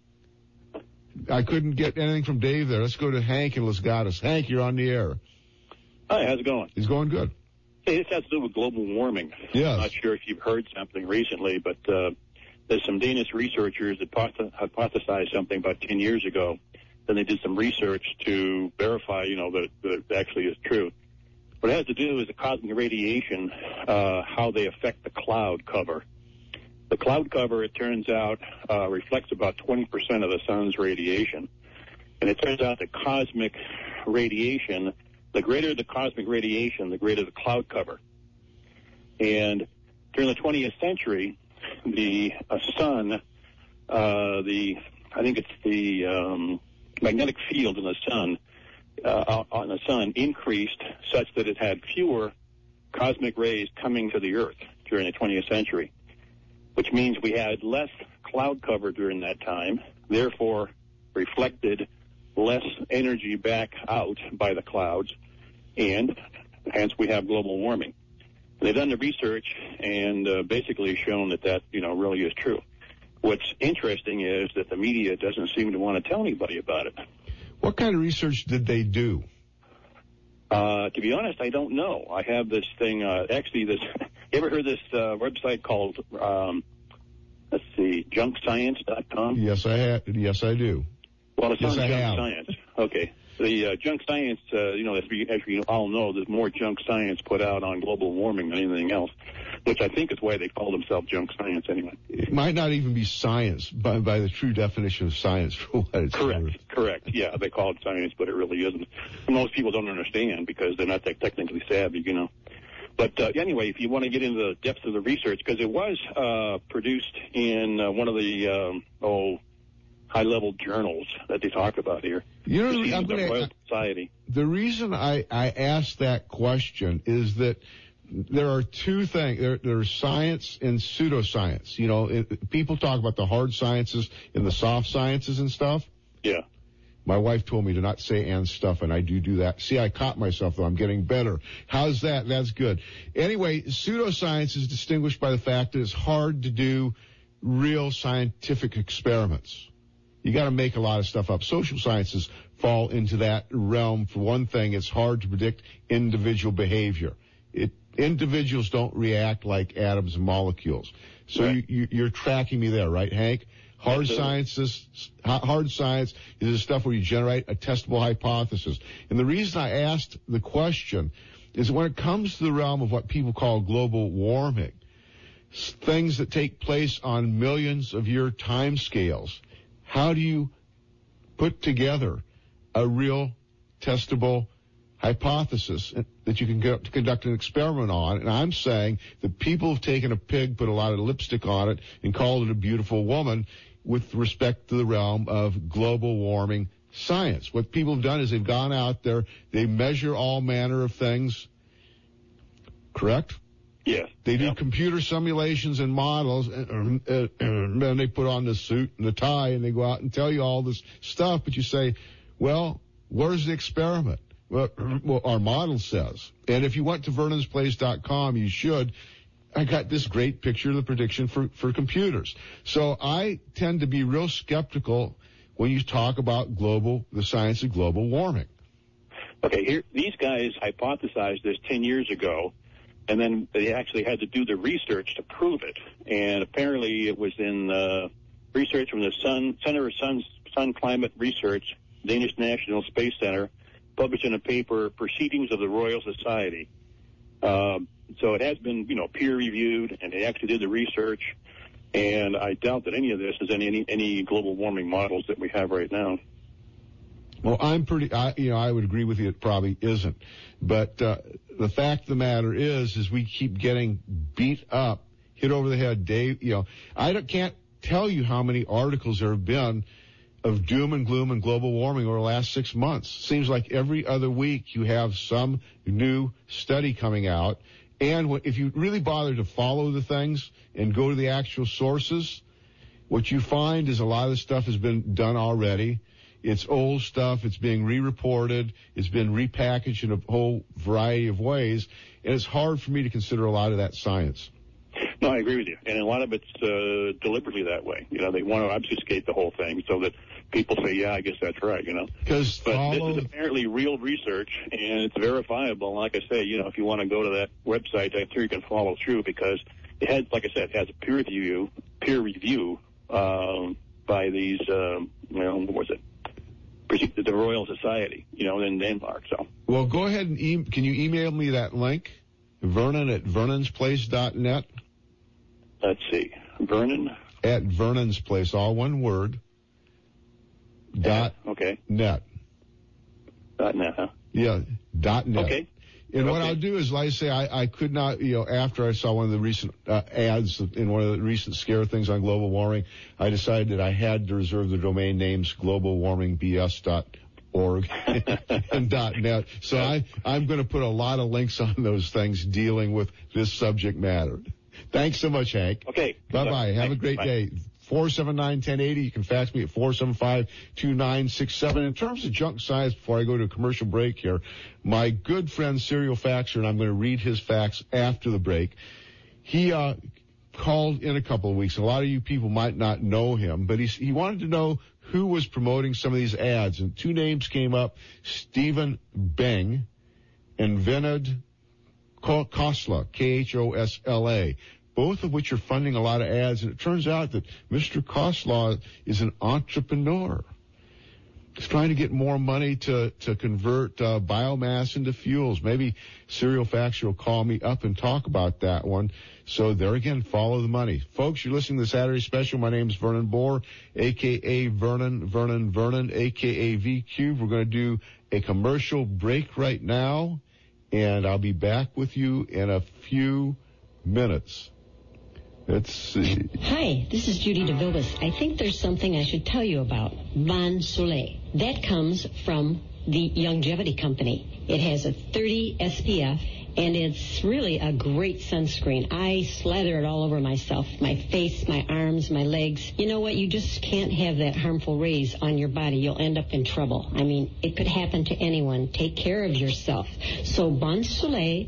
I couldn't get anything from Dave there. Let's go to Hank in Los Gatos. Hank, you're on the air. Hi, how's it going? It's going good. Hey, this has to do with global warming. Yes. I'm not sure if you've heard something recently, but uh, there's some Danish researchers that hypothesized something about ten years ago. Then they did some research to verify, you know, that, that it actually is true. What it has to do is the cosmic radiation, uh, how they affect the cloud cover. The cloud cover, it turns out, uh, reflects about twenty percent of the sun's radiation. And it turns out that cosmic radiation, the greater the cosmic radiation, the greater the cloud cover. And during the twentieth century, the uh, sun, uh, the I think it's the um, magnetic field in the sun, uh, on the sun increased such that it had fewer cosmic rays coming to the Earth during the twentieth century, which means we had less cloud cover during that time, therefore reflected less energy back out by the clouds, and hence we have global warming. They've done the research and uh, basically shown that that, you know, really is true. What's interesting is that the media doesn't seem to want to tell anybody about it. What kind of research did they do? Uh, to be honest, I don't know. I have this thing, uh, actually this, you ever heard this uh, website called, um, let's see, junk science dot com? Yes, I have. Yes, I do. Well, it's yes, on I Junk have. Science. Okay. The uh, junk science, uh, you know, as we, as we all know, there's more junk science put out on global warming than anything else, which I think is why they call themselves junk science anyway. It might not even be science by, by the true definition of science for what it's Correct, worth. correct. Yeah, they call it science, but it really isn't. Most people don't understand because they're not that technically savvy, you know. But uh, anyway, if you want to get into the depths of the research, because it was uh, produced in uh, one of the, um, oh, high-level journals that they talk about here. You know, Proceedings I'm of gonna, Royal Society. The reason I, I asked that question is that there are two things. There, there's science and pseudoscience. You know, it, people talk about the hard sciences and the soft sciences and stuff. Yeah. My wife told me to not say and stuff, and I do do that. See, I caught myself, though. I'm getting better. How's that? That's good. Anyway, pseudoscience is distinguished by the fact that it's hard to do real scientific experiments. You got to make a lot of stuff up. Social sciences fall into that realm. For one thing, it's hard to predict individual behavior. It, individuals don't react like atoms and molecules. So right. you, you, you're tracking me there, right, Hank? Hard Absolutely. sciences, hard science is the stuff where you generate a testable hypothesis. And the reason I asked the question is when it comes to the realm of what people call global warming, things that take place on millions of year time scales, how do you put together a real testable hypothesis that you can go, to conduct an experiment on? And I'm saying that people have taken a pig, put a lot of lipstick on it, and called it a beautiful woman with respect to the realm of global warming science. What people have done is they've gone out there, they measure all manner of things, correct? Yes. They do yeah. computer simulations and models, and, and, and then they put on the suit and the tie, and they go out and tell you all this stuff. But you say, well, where's the experiment? Well, well our model says. And if you went to vernons place dot com, you should. I got this great picture of the prediction for, for computers. So I tend to be real skeptical when you talk about global, the science of global warming. Okay, here, these guys hypothesized this ten years ago. And then they actually had to do the research to prove it. And apparently it was in uh, research from the Sun, Center of Sun, Sun Climate Research, Danish National Space Center, published in a paper, Proceedings of the Royal Society. Um, so it has been, you know, peer-reviewed, and they actually did the research. And I doubt that any of this is in any, any global warming models that we have right now. Well, I'm pretty, I, you know, I would agree with you. It probably isn't. But uh, the fact of the matter is, is we keep getting beat up, hit over the head. Dave, you know, I don't, can't tell you how many articles there have been of doom and gloom and global warming over the last six months. Seems like every other week you have some new study coming out. And if you really bother to follow the things and go to the actual sources, what you find is a lot of the stuff has been done already. It's old stuff. It's being re-reported. It's been repackaged in a whole variety of ways. And it's hard for me to consider a lot of that science. No, I agree with you. And a lot of it's uh, deliberately that way. You know, they want to obfuscate the whole thing so that people say, yeah, I guess that's right, you know. Because but follow... this is apparently real research, and it's verifiable. And like I say, you know, if you want to go to that website, I'm sure you can follow through because it has, like I said, it has a peer review, peer review um, by these, um, you know, what was it? The Royal Society, you know, in Denmark. So. Well, go ahead and e- can you email me that link, Vernon at vernons place dot net. Let's see, Vernon at Vernon's Place, all one word. Dot okay. net. Dot net, huh? Yeah, dot net. Okay. And what Okay. I'll do is, like I say, I, I could not, you know, after I saw one of the recent uh, ads in one of the recent scare things on global warming, I decided that I had to reserve the domain names global warming b s dot org and .net. So I, I'm going to put a lot of links on those things dealing with this subject matter. Thanks so much, Hank. Okay. Bye-bye. Have Thanks. a great Bye. day. four seven nine, one oh eight oh. You can fax me at four seven five, two nine six seven. In terms of junk science, before I go to a commercial break here, my good friend, Serial Faxer, and I'm going to read his fax after the break. He uh, called in a couple of weeks. A lot of you people might not know him, but he's, he wanted to know who was promoting some of these ads. And two names came up, Stephen Beng and Vinod Khosla, K H O S L A. Both of which are funding a lot of ads, and it turns out that Mister Khosla is an entrepreneur. He's trying to get more money to, to convert uh, biomass into fuels. Maybe Serial Faxer will call me up and talk about that one. So there again, follow the money. Folks, you're listening to the Saturday Special. My name is Vernon Bohr, a k a. Vernon, Vernon, Vernon, a k a. V-Cube. We're going to do a commercial break right now, and I'll be back with you in a few minutes. Let's see. Hi, this is Judy DeVilbiss. I think there's something I should tell you about Bon Soleil. That comes from the Longevity Company. It has a thirty S P F, and it's really a great sunscreen. I slather it all over myself, my face, my arms, my legs. You know what? You just can't have that harmful rays on your body. You'll end up in trouble. I mean, it could happen to anyone. Take care of yourself. So Bon Soleil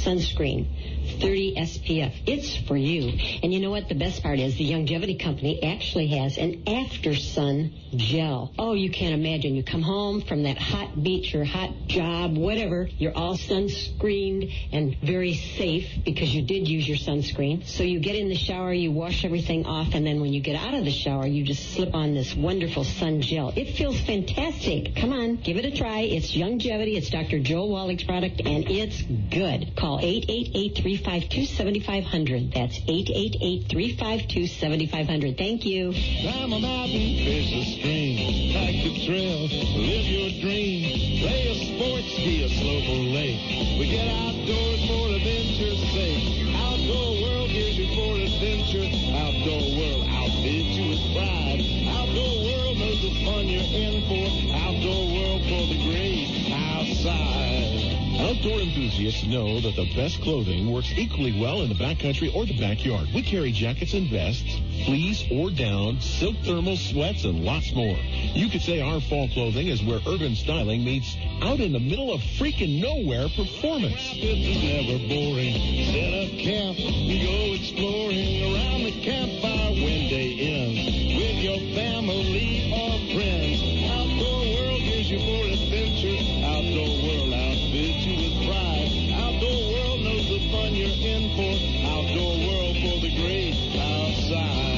sunscreen, thirty S P F. It's for you. And you know what? The best part is the Longevity Company actually has an after sun gel. Oh, you can't imagine. You come home from that hot beach or hot job, whatever. You're all sunscreened and very safe because you did use your sunscreen. So you get in the shower, you wash everything off, and then when you get out of the shower, you just slip on this wonderful sun gel. It feels fantastic. Come on, give it a try. It's Longevity. It's Doctor Joel Wallach's product, and it's good. Call eight eight eight, three five two, seven five zero zero. That's eight eight eight, three five two, seven five zero zero. Thank you. Climb a mountain, fish a stream, hike the trail, live your dream, play a sport, ski a slope or lake. We get outdoors for adventure's sake. Outdoor World gives you for adventure. Outdoor World outbids you with pride. Outdoor World knows the fun you're in for. Outdoor World for the great outside. Outdoor enthusiasts know that the best clothing works equally well in the backcountry or the backyard. We carry jackets and vests, fleece or down, silk thermal sweats, and lots more. You could say our fall clothing is where urban styling meets out in the middle of freaking nowhere performance. It's never boring. Set up camp and go exploring around the campfire when day ends with your family or friends. Outdoor World gives you more adventure. Outdoor World outbids you with pride. Outdoor World knows the fun you're in for. Outdoor World for the great outside.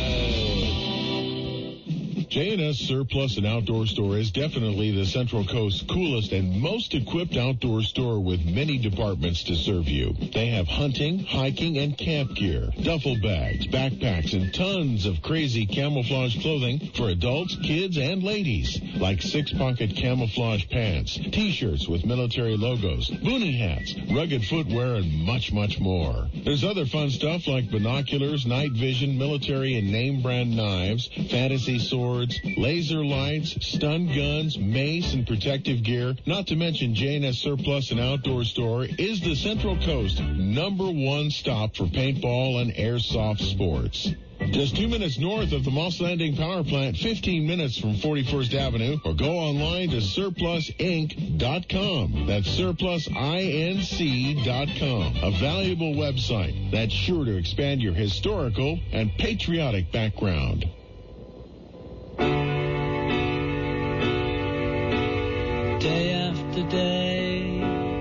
J and S Surplus and Outdoor Store is definitely the Central Coast's coolest and most equipped outdoor store with many departments to serve you. They have hunting, hiking, and camp gear, duffel bags, backpacks, and tons of crazy camouflage clothing for adults, kids, and ladies, like six-pocket camouflage pants, T-shirts with military logos, boonie hats, rugged footwear, and much, much more. There's other fun stuff like binoculars, night vision, military and name-brand knives, fantasy swords, laser lights, stun guns, mace, and protective gear. Not to mention J and S Surplus and Outdoor Store is the Central Coast number one stop for paintball and airsoft sports. Just two minutes north of the Moss Landing Power Plant, fifteen minutes from forty-first Avenue, or go online to surplus inc dot com. That's surplus inc dot com. A valuable website that's sure to expand your historical and patriotic background. Day after day,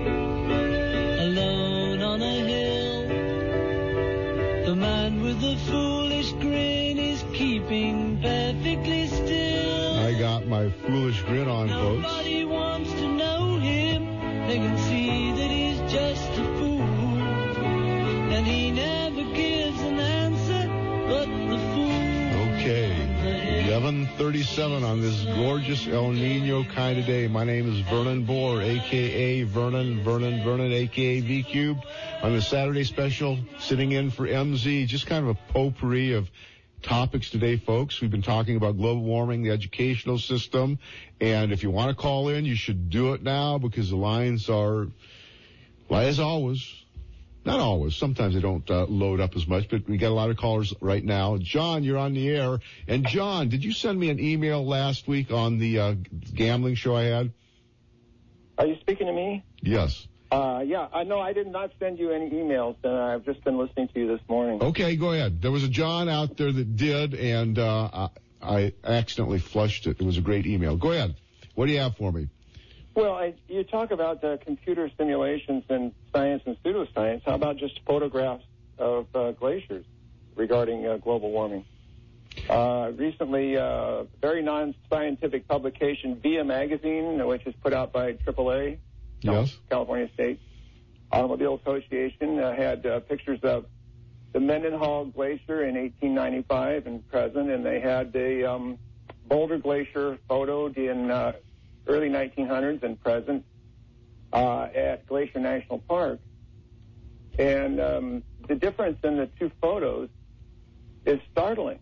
alone on a hill, the man with the foolish grin is keeping perfectly still. I got my foolish grin on, folks. Nobody wants to know him. They can see that he's just a fool, and he never gives an answer but the fool. Okay, eleven thirty-seven on this gorgeous El Nino kind of day. My name is Vernon Bohr, a k a. Vernon, Vernon, Vernon, a k a. V-Cube. On the Saturday special, sitting in for M Z. Just kind of a potpourri of topics today, folks. We've been talking about global warming, the educational system, and if you want to call in, you should do it now because the lines are, well, as always, not always. Sometimes they don't uh, load up as much, but we got a lot of callers right now. John, you're on the air. And John, did you send me an email last week on the uh, gambling show I had? Are you speaking to me? Yes. Uh, yeah, I know I did not send you any emails, and I've just been listening to you this morning. Okay, go ahead. There was a John out there that did, and uh, I, I accidentally flushed it. It was a great email. Go ahead. What do you have for me? Well, I, you talk about uh, computer simulations and science and pseudoscience. How about just photographs of uh, glaciers regarding uh, global warming? Uh, recently, uh, very non-scientific publication, Via Magazine, which is put out by triple A, yes, California State Automobile Association, uh, had uh, pictures of the Mendenhall Glacier in eighteen ninety-five and present, and they had a um, Boulder Glacier photoed in uh, early nineteen hundreds and present uh, at Glacier National Park. And um, the difference in the two photos is startling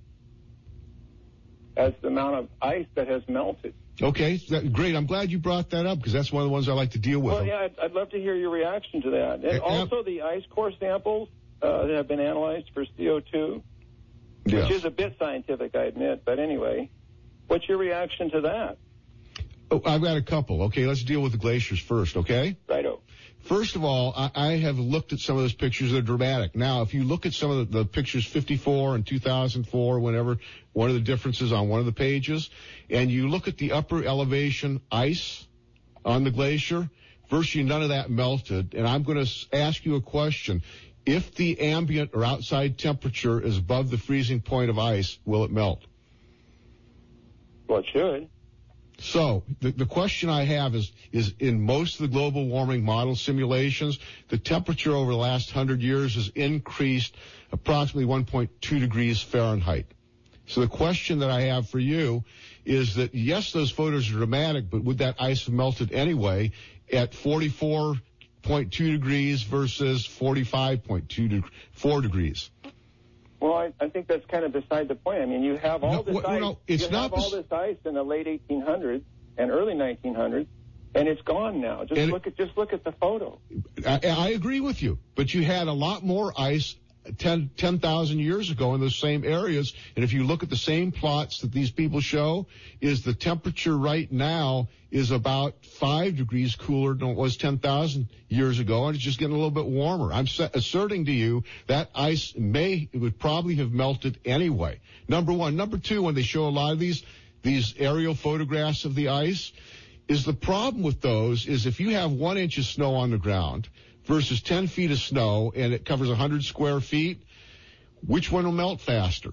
as the amount of ice that has melted. Okay, that, great. I'm glad you brought that up because that's one of the ones I like to deal with. Well, yeah, I'd, I'd love to hear your reaction to that. And Uh, also the ice core samples uh, that have been analyzed for C O two, Yes. which is a bit scientific, I admit. But anyway, what's your reaction to that? Oh, I've got a couple. Okay, let's deal with the glaciers first, okay? Righto. First of all, I, I have looked at some of those pictures. They're dramatic. Now, if you look at some of the, the pictures, fifty-four and two thousand four, whenever, one of the differences on one of the pages, and you look at the upper elevation ice on the glacier, virtually none of that melted. And I'm going to ask you a question. If the ambient or outside temperature is above the freezing point of ice, will it melt? Well, it should. So the, the question I have is, is in most of the global warming model simulations, the temperature over the last hundred years has increased approximately one point two degrees Fahrenheit. So the question that I have for you is that, yes, those photos are dramatic, but would that ice have melted anyway at forty-four point two degrees versus forty-five point two four degrees? Well, I, I think that's kind of beside the point. I mean, you have all No, this well, ice. no, it's you not have all bes- this ice in the late eighteen hundreds and early nineteen hundreds, and it's gone now. Just And- look at just look at the photo. I, I agree with you, but you had a lot more ice ten thousand years ago in those same areas. And if you look at the same plots that these people show, is the temperature right now is about five degrees cooler than it was ten thousand years ago, and it's just getting a little bit warmer. I'm sa- asserting to you that ice may, it would probably have melted anyway. Number one. Number two, when they show a lot of these, these aerial photographs of the ice, is the problem with those is if you have one inch of snow on the ground versus ten feet of snow and it covers one hundred square feet, which one will melt faster?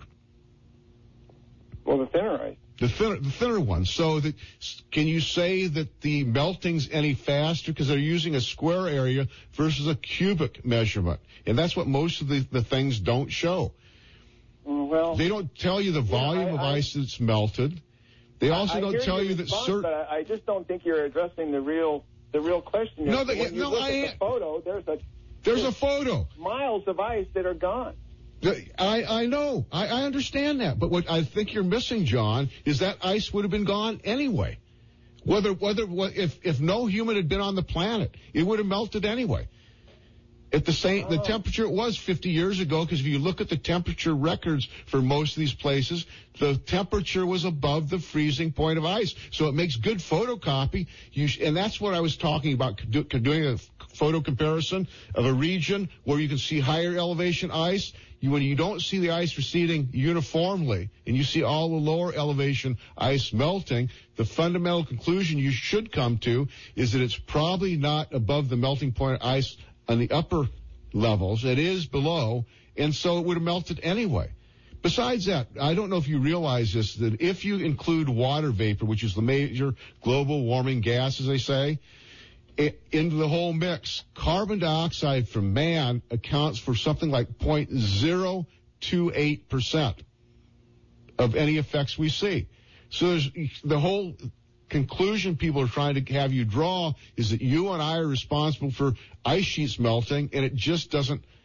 Well, the thinner ice. The thinner, the thinner one. So that, can you say that the melting's any faster because they're using a square area versus a cubic measurement? And that's what most of the, the things don't show. Well, they don't tell you the volume I, of I, ice that's melted. They also I don't hear tell your you that response, certain. But I, I just don't think you're addressing the real the real question. No, is the- when you no, look I at am- the photo, there's a There's a photo. miles of ice that are gone. I, I know. I, I understand that. But what I think you're missing, John, is that ice would have been gone anyway. Whether, whether, if, if no human had been on the planet, it would have melted anyway. At the same, the temperature it was fifty years ago, because if you look at the temperature records for most of these places, the temperature was above the freezing point of ice. So it makes good photocopy. You sh- and that's what I was talking about, do, doing a photo comparison of a region where you can see higher elevation ice. You, when you don't see the ice receding uniformly and you see all the lower elevation ice melting, the fundamental conclusion you should come to is that it's probably not above the melting point of ice on the upper levels. It is below, and so it would have melted anyway. Besides that, I don't know if you realize this, that if you include water vapor, which is the major global warming gas, as they say, it, into the whole mix, carbon dioxide from man accounts for something like zero point zero two eight percent of any effects we see. So there's, the whole conclusion people are trying to have you draw is that you and I are responsible for ice sheets melting, and it just doesn't